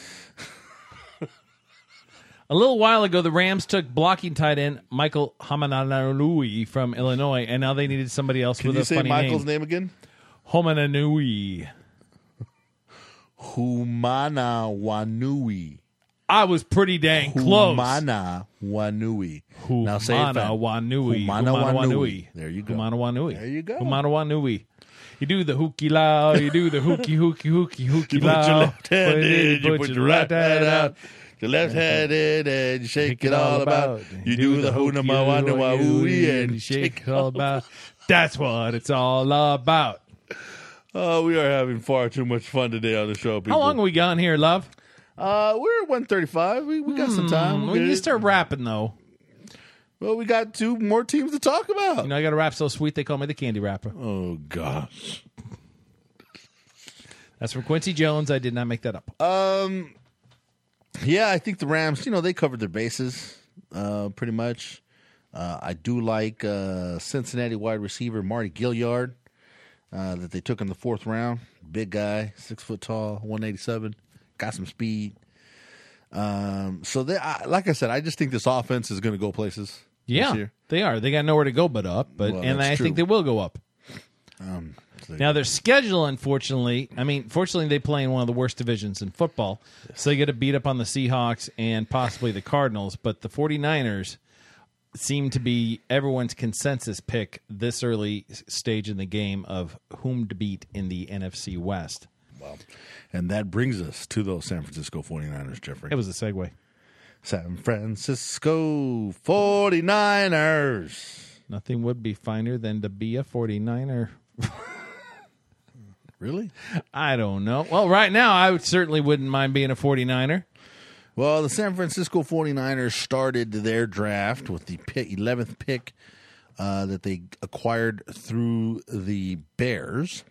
A little while ago, the Rams took blocking tight end Michael Homananui from Illinois, and now they needed somebody else Can with you a say funny Michael's name. name again? Homananui. Humanawanui. I was pretty dang close. Humanawanui. Now say it fast. Humanawanui. Humanawanui. There you go. Humanawanui. There you go. Humanawanui. You do the hookie lao, you do the hookie You lao. put your left hand in, you put put your right hand out. Your left hand in and you shake it all about. You do the Humanawanui and you shake it all about. That's what it's all about. Oh, we are having far too much fun today on the show, people. How long are we gone here, love? We're at 1:35. We got some time. We need to start rapping, though. Well, we got 2 more teams to talk about. You know, I got a rap so sweet they call me the candy rapper. Oh, gosh. That's from Quincy Jones. I did not make that up. Yeah, I think the Rams, they covered their bases pretty much. I do like Cincinnati wide receiver Marty Gilliard that they took in the 4th round. Big guy, 6 foot tall, 187, got some speed. So like I said, I just think this offense is going to go places. This Yeah, year. they are. They got nowhere to go but up. Well, And I that's think true. they will go up. So Now, their schedule, unfortunately, fortunately, they play in one of the worst divisions in football. So they get to beat up on the Seahawks and possibly the Cardinals. But the 49ers seem to be everyone's consensus pick this early stage in the game of whom to beat in the NFC West. Wow. And that brings us to those San Francisco 49ers, Jeffrey. It was a segue. San Francisco 49ers. Nothing would be finer than to be a 49er. Really? I don't know. Well, right now, I certainly wouldn't mind being a 49er. Well, the San Francisco 49ers started their draft with the 11th pick that they acquired through the Bears.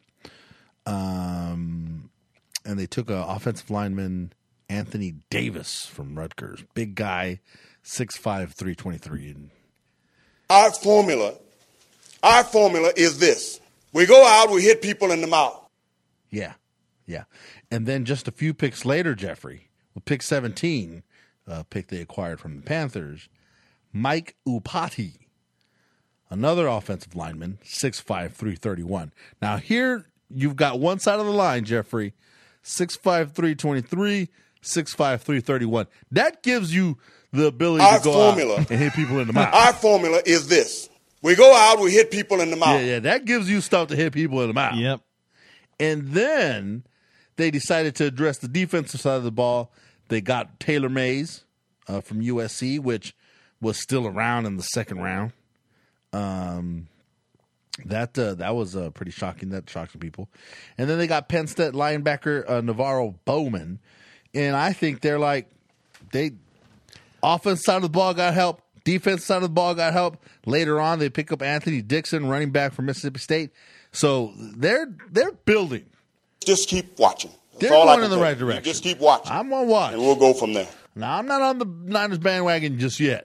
And they took an offensive lineman, Anthony Davis from Rutgers. Big guy, 6'5", 323. Our formula is this. We go out, we hit people in the mouth. Yeah. Yeah. And then just a few picks later, Jeffrey, with pick 17, pick they acquired from the Panthers, Mike Upati, another offensive lineman, 6'5", 331. Now here you've got one side of the line, Jeffrey, 6'5", 323, 6'5", 331. That gives you the ability to go out and hit people in the mouth. Our formula is this. We go out, we hit people in the mouth. Yeah, that gives you stuff to hit people in the mouth. Yep. And then they decided to address the defensive side of the ball. They got Taylor Mays from USC, which was still around in the second round. That was pretty shocking. That shocked some people. And then they got Penn State linebacker Navarro Bowman. And I think they're like, offense side of the ball got help. Defense side of the ball got help. Later on, they pick up Anthony Dixon, running back from Mississippi State. So they're building. Just keep watching. They're going in the right direction. You just keep watching. I'm going to watch. And we'll go from there. Now, I'm not on the Niners bandwagon just yet.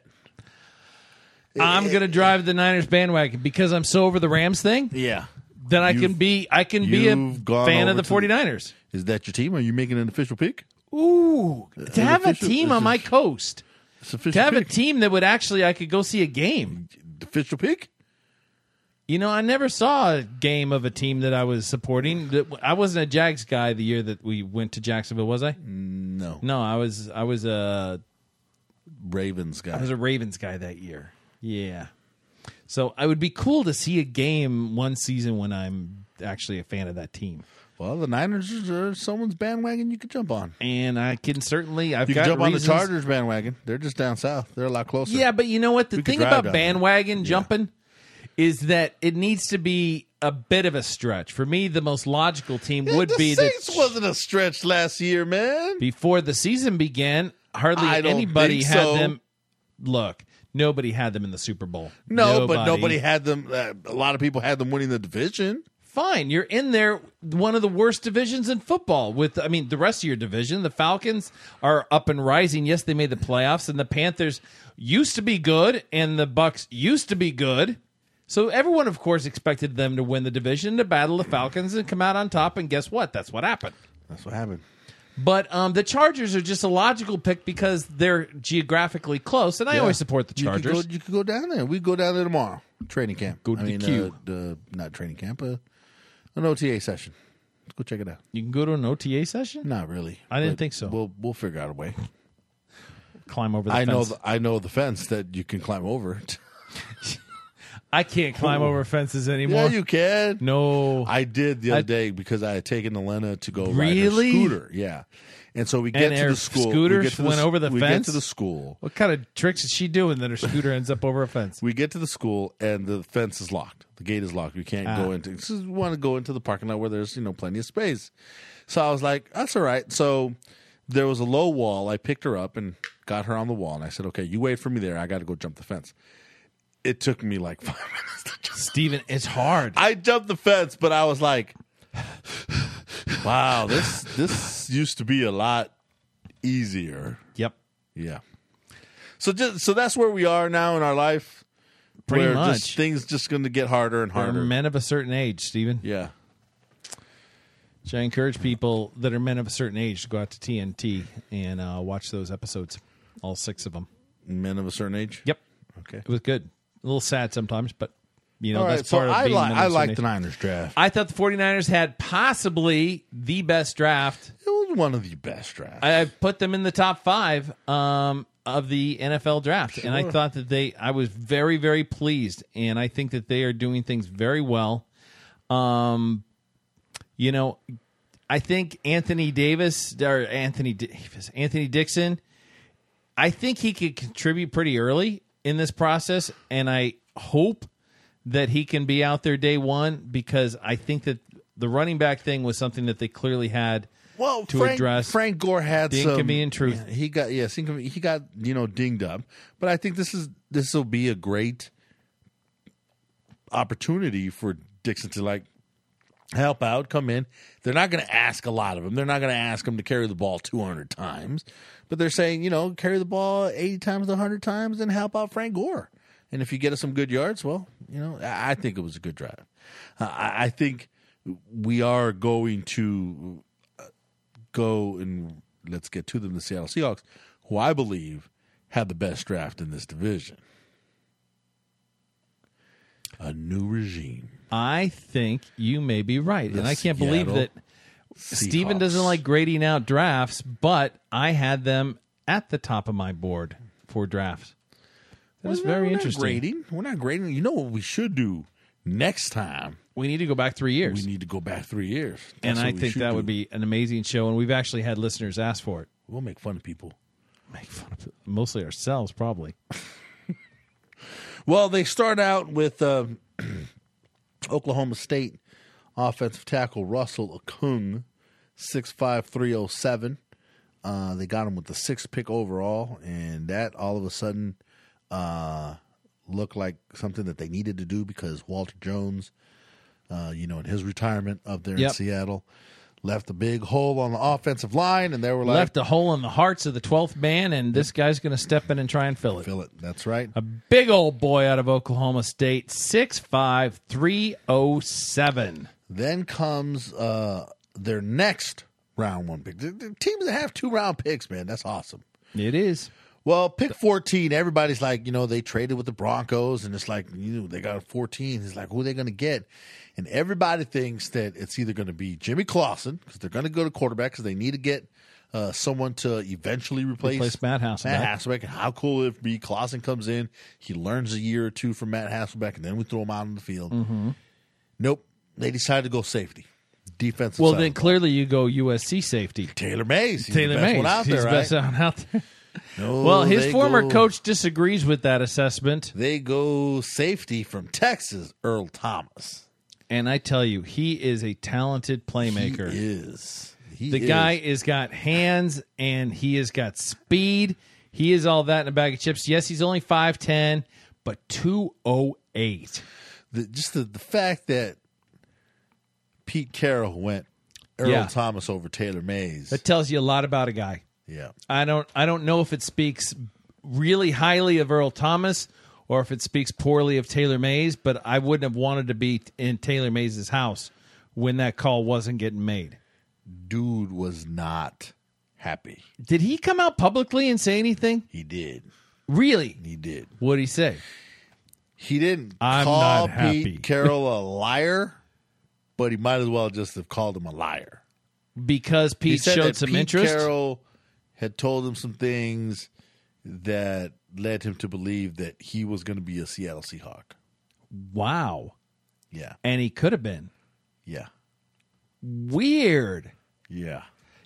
I'm going to drive the Niners bandwagon because I'm so over the Rams thing. Yeah. Then I can be a fan of the 49ers. Is that your team? Are you making an official pick? Ooh. To have a team on my coast. To have a team that would actually, I could go see a game. Official pick? You know, I never saw a game of a team that I was supporting. I wasn't a Jags guy the year that we went to Jacksonville, was I? No. No, I was a Ravens guy. I was a Ravens guy that year. Yeah. So it would be cool to see a game one season when I'm actually a fan of that team. Well, the Niners are someone's bandwagon you could jump on. And I can certainly... You can jump on the Chargers bandwagon. They're just down south. They're a lot closer. Yeah, but you know what? The thing about bandwagon jumping is that it needs to be a bit of a stretch. For me, the most logical team would be the Saints wasn't a stretch last year, man. Before the season began, hardly anybody had them... Look, nobody had them in the Super Bowl. No, but nobody had them... a lot of people had them winning the division. Fine, you're in there, one of the worst divisions in football. The rest of your division, the Falcons are up and rising. Yes, they made the playoffs, and the Panthers used to be good, and the Bucs used to be good. So everyone, of course, expected them to win the division, to battle the Falcons, and come out on top. And guess what? That's what happened. That's what happened. But the Chargers are just a logical pick because they're geographically close, and I always support the Chargers. You could go down there. We go down there tomorrow. Training camp. Go to the Q. Not training camp, an OTA session. Let's go check it out. You can go to an OTA session? Not really. I didn't think so. We'll figure out a way. Climb over the fence. I know the fence that you can climb over. I can't climb over fences anymore. Yeah, you can. No. I did the other day because I had taken Elena to go ride her scooter. Yeah. And so we get to the school. Scooters went over the fence? We get to the school. What kind of tricks is she doing that her scooter ends up over a fence? We get to the school and the fence is locked. The gate is locked. We can't go into. So we want to go into the parking lot where there's plenty of space. So I was like, that's all right. So there was a low wall. I picked her up and got her on the wall, and I said, okay, you wait for me there. I got to go jump the fence. It took me like 5 minutes to jump. Steven, it's hard. I jumped the fence, but I was like, wow, this used to be a lot easier. Yep. Yeah. So that's where we are now in our life. Pretty much. Things just going to get harder and harder. We're men of a certain age, Steven. Yeah. So I encourage people that are men of a certain age to go out to TNT and watch those episodes, all 6 of them. Men of a certain age? Yep. Okay. It was good. A little sad sometimes, but all that's part of being I like the Niners draft. I thought the 49ers had possibly the best draft. It was one of the best drafts. I put them in the top 5 of the NFL draft. Sure. And I thought that I was very, very pleased. And I think that they are doing things very well. I think Anthony Dixon, I think he could contribute pretty early in this process. And I hope that he can be out there day one, because I think that the running back thing was something that they clearly had to address. Frank Gore had the some inconvenient truth. He got dinged up, but I think this will be a great opportunity for Dixon to help out, come in. They're not going to ask a lot of him. They're not going to ask him to carry the ball 200 times, but they're saying carry the ball 80 times, 100 times, and help out Frank Gore. And if you get us some good yards, well, I think it was a good drive. I think we are going to go and let's get to them, the Seattle Seahawks, who I believe had the best draft in this division. A new regime. I think you may be right. The And I can't believe that Steven doesn't like grading out drafts, but I had them at the top of my board for drafts. That is very interesting. We're not grading. You know what we should do next time? We need to go back 3 years. We need to go back 3 years. And I think that would be an amazing show, and we've actually had listeners ask for it. We'll make fun of people. Make fun of mostly ourselves, probably. Well, they start out with Oklahoma State offensive tackle Russell Okung, 6'5", 307. They got him with the 6th pick overall, and that all of a sudden looked like something that they needed to do because Walter Jones, in his retirement up there in Seattle, left a big hole on the offensive line, and they were like... Left a hole in the hearts of the 12th man, and this guy's going to step in and try and fill it. That's right. A big old boy out of Oklahoma State, 6'5", 307. Then comes their next round 1 pick. The teams that have 2-round picks, man, that's awesome. It is. Well, pick 14, everybody's like, they traded with the Broncos, and it's like, they got 14. It's like, who are they going to get? And everybody thinks that it's either going to be Jimmy Clausen, because they're going to go to quarterback, because they need to get someone to eventually replace Matt Hasselbeck. And how cool would it be? Clausen comes in, he learns a year or two from Matt Hasselbeck, and then we throw him out on the field. Mm-hmm. Nope. They decided to go safety. Defensive Well, side then of the clearly you go USC safety. Taylor Mays. He's Taylor the best Mays. one out there, He's right? the best one out there. No, well, his they former go- coach disagrees with that assessment. They go safety from Texas, Earl Thomas. And I tell you, he is a talented playmaker. He is. The guy has got hands and he has got speed. He is all that in a bag of chips. Yes, he's only 5'10", but 208. Just the fact that Pete Carroll went Earl Thomas over Taylor Mays. That tells you a lot about a guy. Yeah. I don't know if it speaks really highly of Earl Thomas or if it speaks poorly of Taylor Mays, but I wouldn't have wanted to be in Taylor Mays' house when that call wasn't getting made. Dude was not happy. Did he come out publicly and say anything? He did. Really? He did. What'd he say? He didn't I'm call not happy. Pete Carroll a liar, but he might as well just have called him a liar. Because Pete He said showed that some Pete interest? Carroll had told him some things that led him to believe that he was going to be a Seattle Seahawk. Wow. Yeah. And he could have been. Yeah. Weird. Yeah.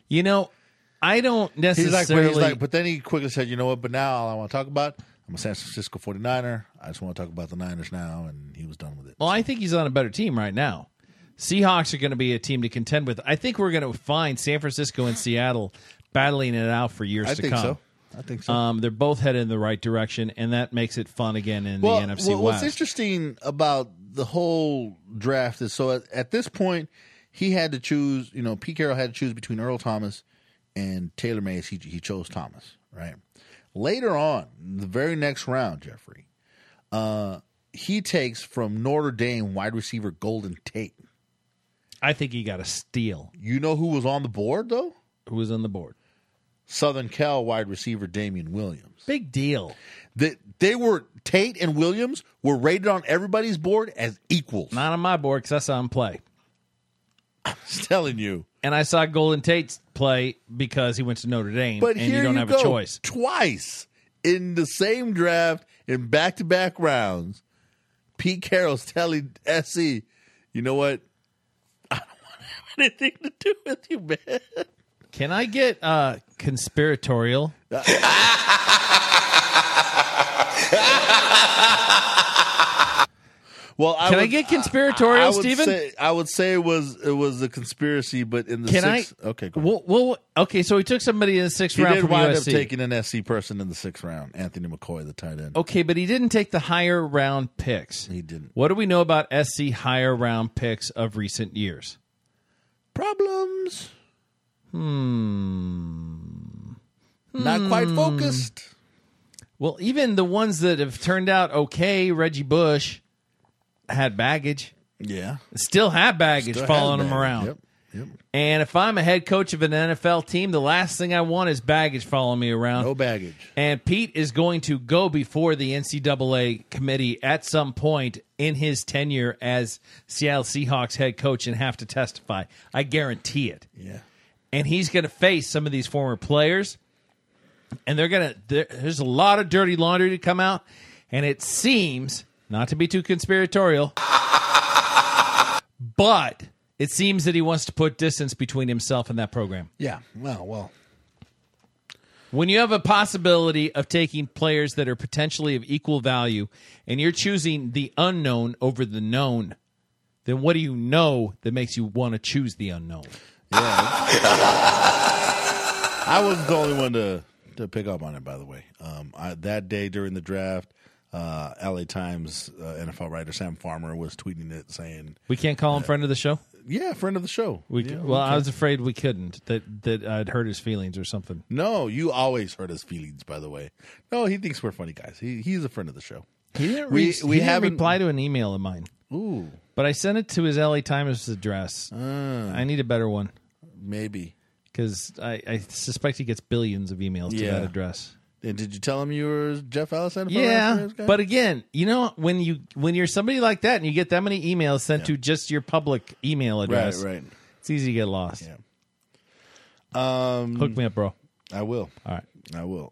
I don't He's necessarily... like, but then he quickly said, you know what, but now all I want to talk about, I'm a San Francisco 49er. I just want to talk about the Niners now, and he was done with it. Well, I think he's on a better team right now. Seahawks are going to be a team to contend with. I think we're going to find San Francisco and Seattle battling it out for years to come. I think so. They're both headed in the right direction, and that makes it fun again in the NFC West. What's interesting about the whole draft is, so at this point, he had to choose, Pete Carroll had to choose between Earl Thomas and Taylor Mays. He chose Thomas, right? Later on, the very next round, Jeffrey, he takes from Notre Dame wide receiver Golden Tate. I think he got a steal. You know who was on the board, though? Who was on the board? Southern Cal wide receiver Damian Williams. Big deal. Tate and Williams were rated on everybody's board as equals. Not on my board because I saw him play. I'm just telling you. And I saw Golden Tate play because he went to Notre Dame, But and here you don't have a choice. Twice in the same draft in back-to-back rounds, Pete Carroll's telling SC, you know what? I don't want to have anything to do with you, man. Can I get conspiratorial? Well, Can I get conspiratorial, Stephen? I would say it was a conspiracy, but in the sixth. Okay, go ahead. Well, okay, so he took somebody in the sixth He round did from wind up USC. taking an SC person in the 6th round, Anthony McCoy, the tight end. Okay, but he didn't take the higher round picks. He didn't. What do we know about SC higher round picks of recent years? Problems. Not quite focused. Well, even the ones that have turned out okay, Reggie Bush had baggage. Yeah. Still have baggage Still following has him baggage. around. Yep. And if I'm a head coach of an NFL team, the last thing I want is baggage following me around. No baggage. And Pete is going to go before the NCAA committee at some point in his tenure as Seattle Seahawks head coach and have to testify. I guarantee it. Yeah. And he's going to face some of these former players. And there's a lot of dirty laundry to come out. And it seems, not to be too conspiratorial, but it seems that he wants to put distance between himself and that program. Yeah. Well. When you have a possibility of taking players that are potentially of equal value and you're choosing the unknown over the known, then what do you know that makes you want to choose the unknown? Yeah. I wasn't the only one to pick up on it, by the way. That day during the draft, LA Times NFL writer Sam Farmer was tweeting it saying... We can't call him friend of the show? Yeah, friend of the show. I was afraid we couldn't, that I'd hurt his feelings or something. No, you always hurt his feelings, by the way. No, he thinks we're funny guys. He's a friend of the show. He didn't reply to an email of mine. Ooh. But I sent it to his LA Times address. I need a better one. Maybe. Because I suspect he gets billions of emails to that address. And did you tell him you were Jeff Allison? Yeah, but again, when you're somebody like that and you get that many emails sent to just your public email address, right, it's easy to get lost. Yeah. Hook me up, bro. I will. All right, I will.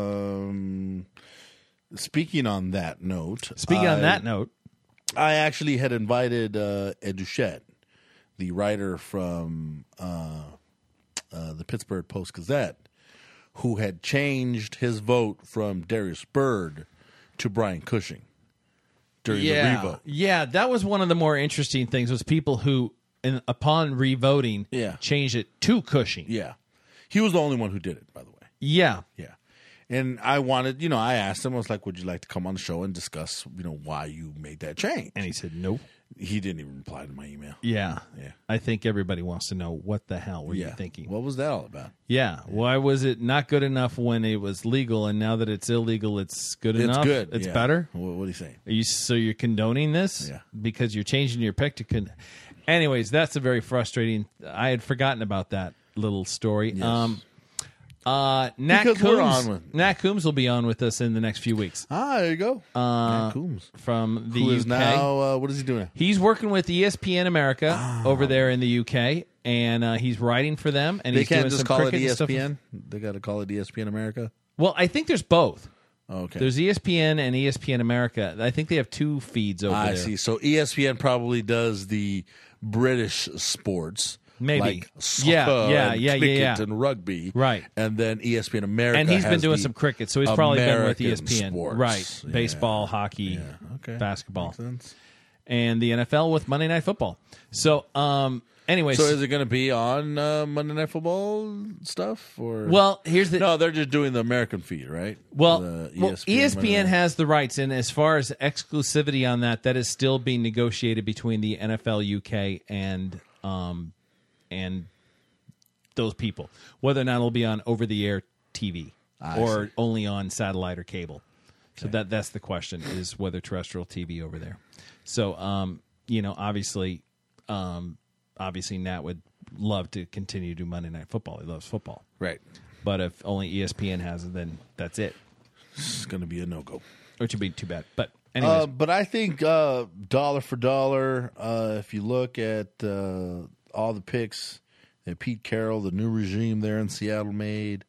Speaking on that note, I actually had invited Ed Duchette, the writer from the Pittsburgh Post-Gazette, who had changed his vote from Darius Byrd to Brian Cushing during the revote. Yeah, that was one of the more interesting things, was people who, upon revoting, changed it to Cushing. Yeah. He was the only one who did it, by the way. Yeah. Yeah. And I wanted, I asked him, I was like, would you like to come on the show and discuss, why you made that change? And he said, no. He didn't even reply to my email. Yeah. I think everybody wants to know, what the hell were you thinking? What was that all about? Yeah. Why was it not good enough when it was legal, and now that it's illegal, it's good enough? It's good. It's better? What are you saying? So you're condoning this? Yeah. Because you're changing your pick to... Anyways, that's a very frustrating... I had forgotten about that little story. Yes. Nat Coombs will be on with us in the next few weeks. There you go. Nat Coombs from the Who UK. Is now, what is he doing? He's working with ESPN America over there in the UK, and he's writing for them. And they can't just call it ESPN. They got to call it ESPN America. Well, I think there's both. Okay. There's ESPN and ESPN America. I think they have two feeds over there. I see. So ESPN probably does the British sports. Maybe. Like soccer cricket and rugby. Right. And then ESPN America and he's been has doing the some cricket, so he's probably been with American ESPN. sports. Right. Yeah. Baseball, hockey, Okay. basketball. Makes sense. And the NFL with Monday Night Football. So, anyways. So is it going to be on Monday Night Football stuff? Or Well, here's the... No, they're just doing the American feed, right? Well, The ESPN has the rights, and as far as exclusivity on that is still being negotiated between the NFL UK and those people, whether or not it'll be on over-the-air TV or only on satellite or cable. So that's the question, is whether terrestrial TV over there. So, obviously Nat would love to continue to do Monday Night Football. He loves football. Right. But if only ESPN has it, then that's it. It's going to be a no-go. Which would be too bad. But anyways. But I think dollar for dollar, if you look at all the picks that Pete Carroll, the new regime there in Seattle, made,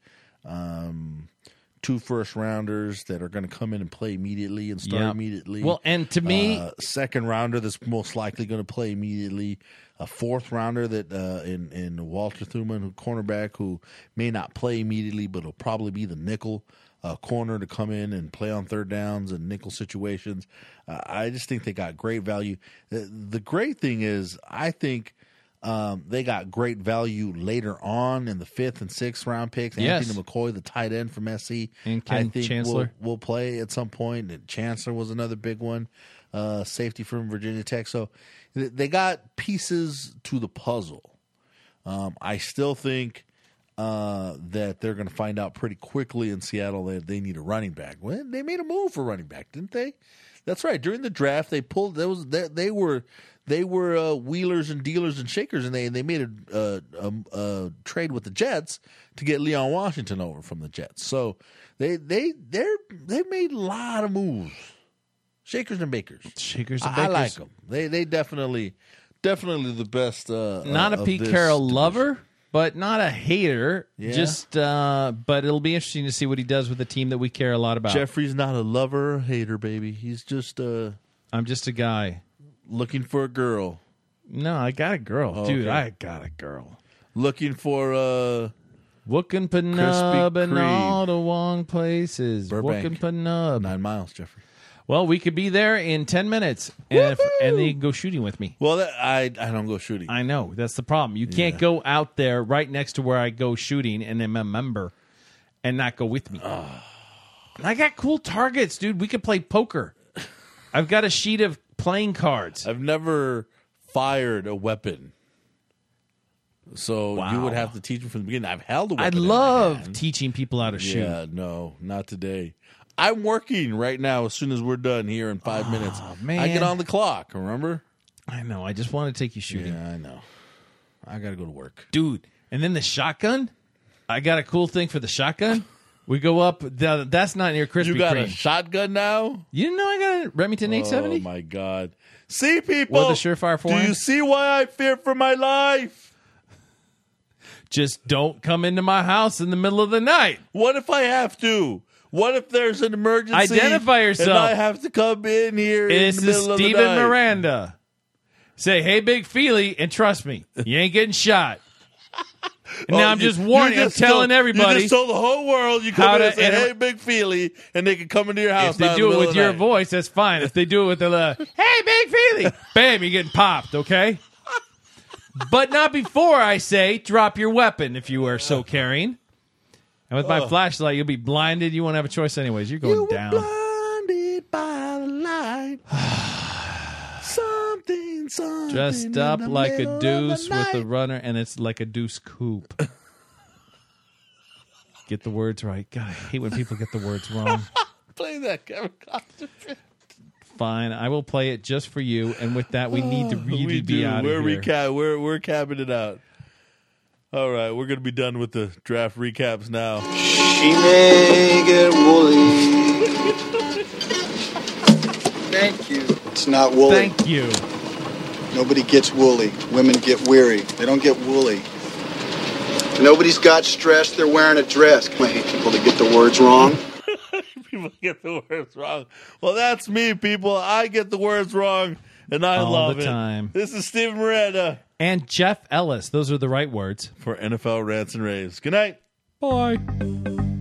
2 first-rounders that are going to come in and play immediately and start immediately. Well, and to me... second-rounder that's most likely going to play immediately. A fourth-rounder that in Walter Thuman, cornerback, who may not play immediately, but will probably be the nickel corner to come in and play on third downs and nickel situations. I just think they got great value. The great thing is, I think they got great value later on in the 5th and 6th round picks. Yes. Anthony McCoy, the tight end from SC, and I think Chancellor will play at some point. And Chancellor was another big one, safety from Virginia Tech. So they got pieces to the puzzle. I still think that they're going to find out pretty quickly in Seattle that they need a running back. Well, they made a move for running back, didn't they? That's right. During the draft, they pulled. They were they were wheelers and dealers and shakers, and they made a trade with the Jets to get Leon Washington over from the Jets. So they made a lot of moves. Shakers and bakers. Shakers and I bakers. like them. They definitely the best. Not a of Pete this Carroll division. lover, but not a hater. Yeah. Just, but it'll be interesting to see what he does with a team that we care a lot about. Jeffrey's not a lover or hater, baby. He's just I'm just a guy looking for a girl. No, I got a girl, Oh, dude. okay. I got a girl. Looking for Wookin' Krispy Penub and Kreme. all the wrong places. Burbank. Wookin' Penub. 9 miles, Jeffrey. Well, we could be there in 10 minutes, and then you can go shooting with me. Well, I don't go shooting. I know. That's the problem. You can't go out there right next to where I go shooting and I'm a member and not go with me. I got cool targets, dude. We could play poker. I've got a sheet of playing cards. I've never fired a weapon. So you would have to teach me from the beginning. I've held a weapon. I love teaching people how to shoot. Yeah, no, not today. I'm working right now as soon as we're done here in 5 minutes. Man. I get on the clock, remember? I know. I just want to take you shooting. Yeah, I know. I got to go to work. Dude, and then the shotgun. I got a cool thing for the shotgun. We go up. That's not near Krispy You got Kreme. a shotgun now? You didn't know I got a Remington 870? Oh, my God. See, people. Or the Surefire 4? Do you see why I fear for my life? Just don't come into my house in the middle of the night. What if I have to? What if there's an emergency? Identify yourself. And I have to come in here It's in the middle of the Steven night. Miranda. Say, hey, Big Feely, and trust me, you ain't getting shot. And now I'm just warning, I'm telling everybody. You just told the whole world you how come in to and say, enter- hey, Big Feely, and they can come into your house. If they now in do the it middle with of your the night. voice, that's fine. If they do it with the, hey, Big Feely, bam, you're getting popped, okay? But not before I say, drop your weapon if you are so carrying. And with my flashlight, you'll be blinded. You won't have a choice anyways. You're going down. Blinded by the light. something. Dressed up like a deuce with a runner, and it's like a deuce coupe. Get the words right. God, I hate when people get the words wrong. Play that, Kevin Costner. Fine, I will play it just for you. And with that, we need to really We be do. out We're of here. We're capping it out. All right, we're going to be done with the draft recaps now. She may get woolly. Thank you. It's not woolly. Thank you. Nobody gets woolly. Women get weary. They don't get woolly. Nobody's got stress. They're wearing a dress. I hate people that get the words wrong. People get the words wrong. Well, that's me, people. I get the words wrong, and I All love the it. time. This is Steven Miranda. And Jeff Ellis. Those are the right words. For NFL Rants and Raves. Good night. Bye.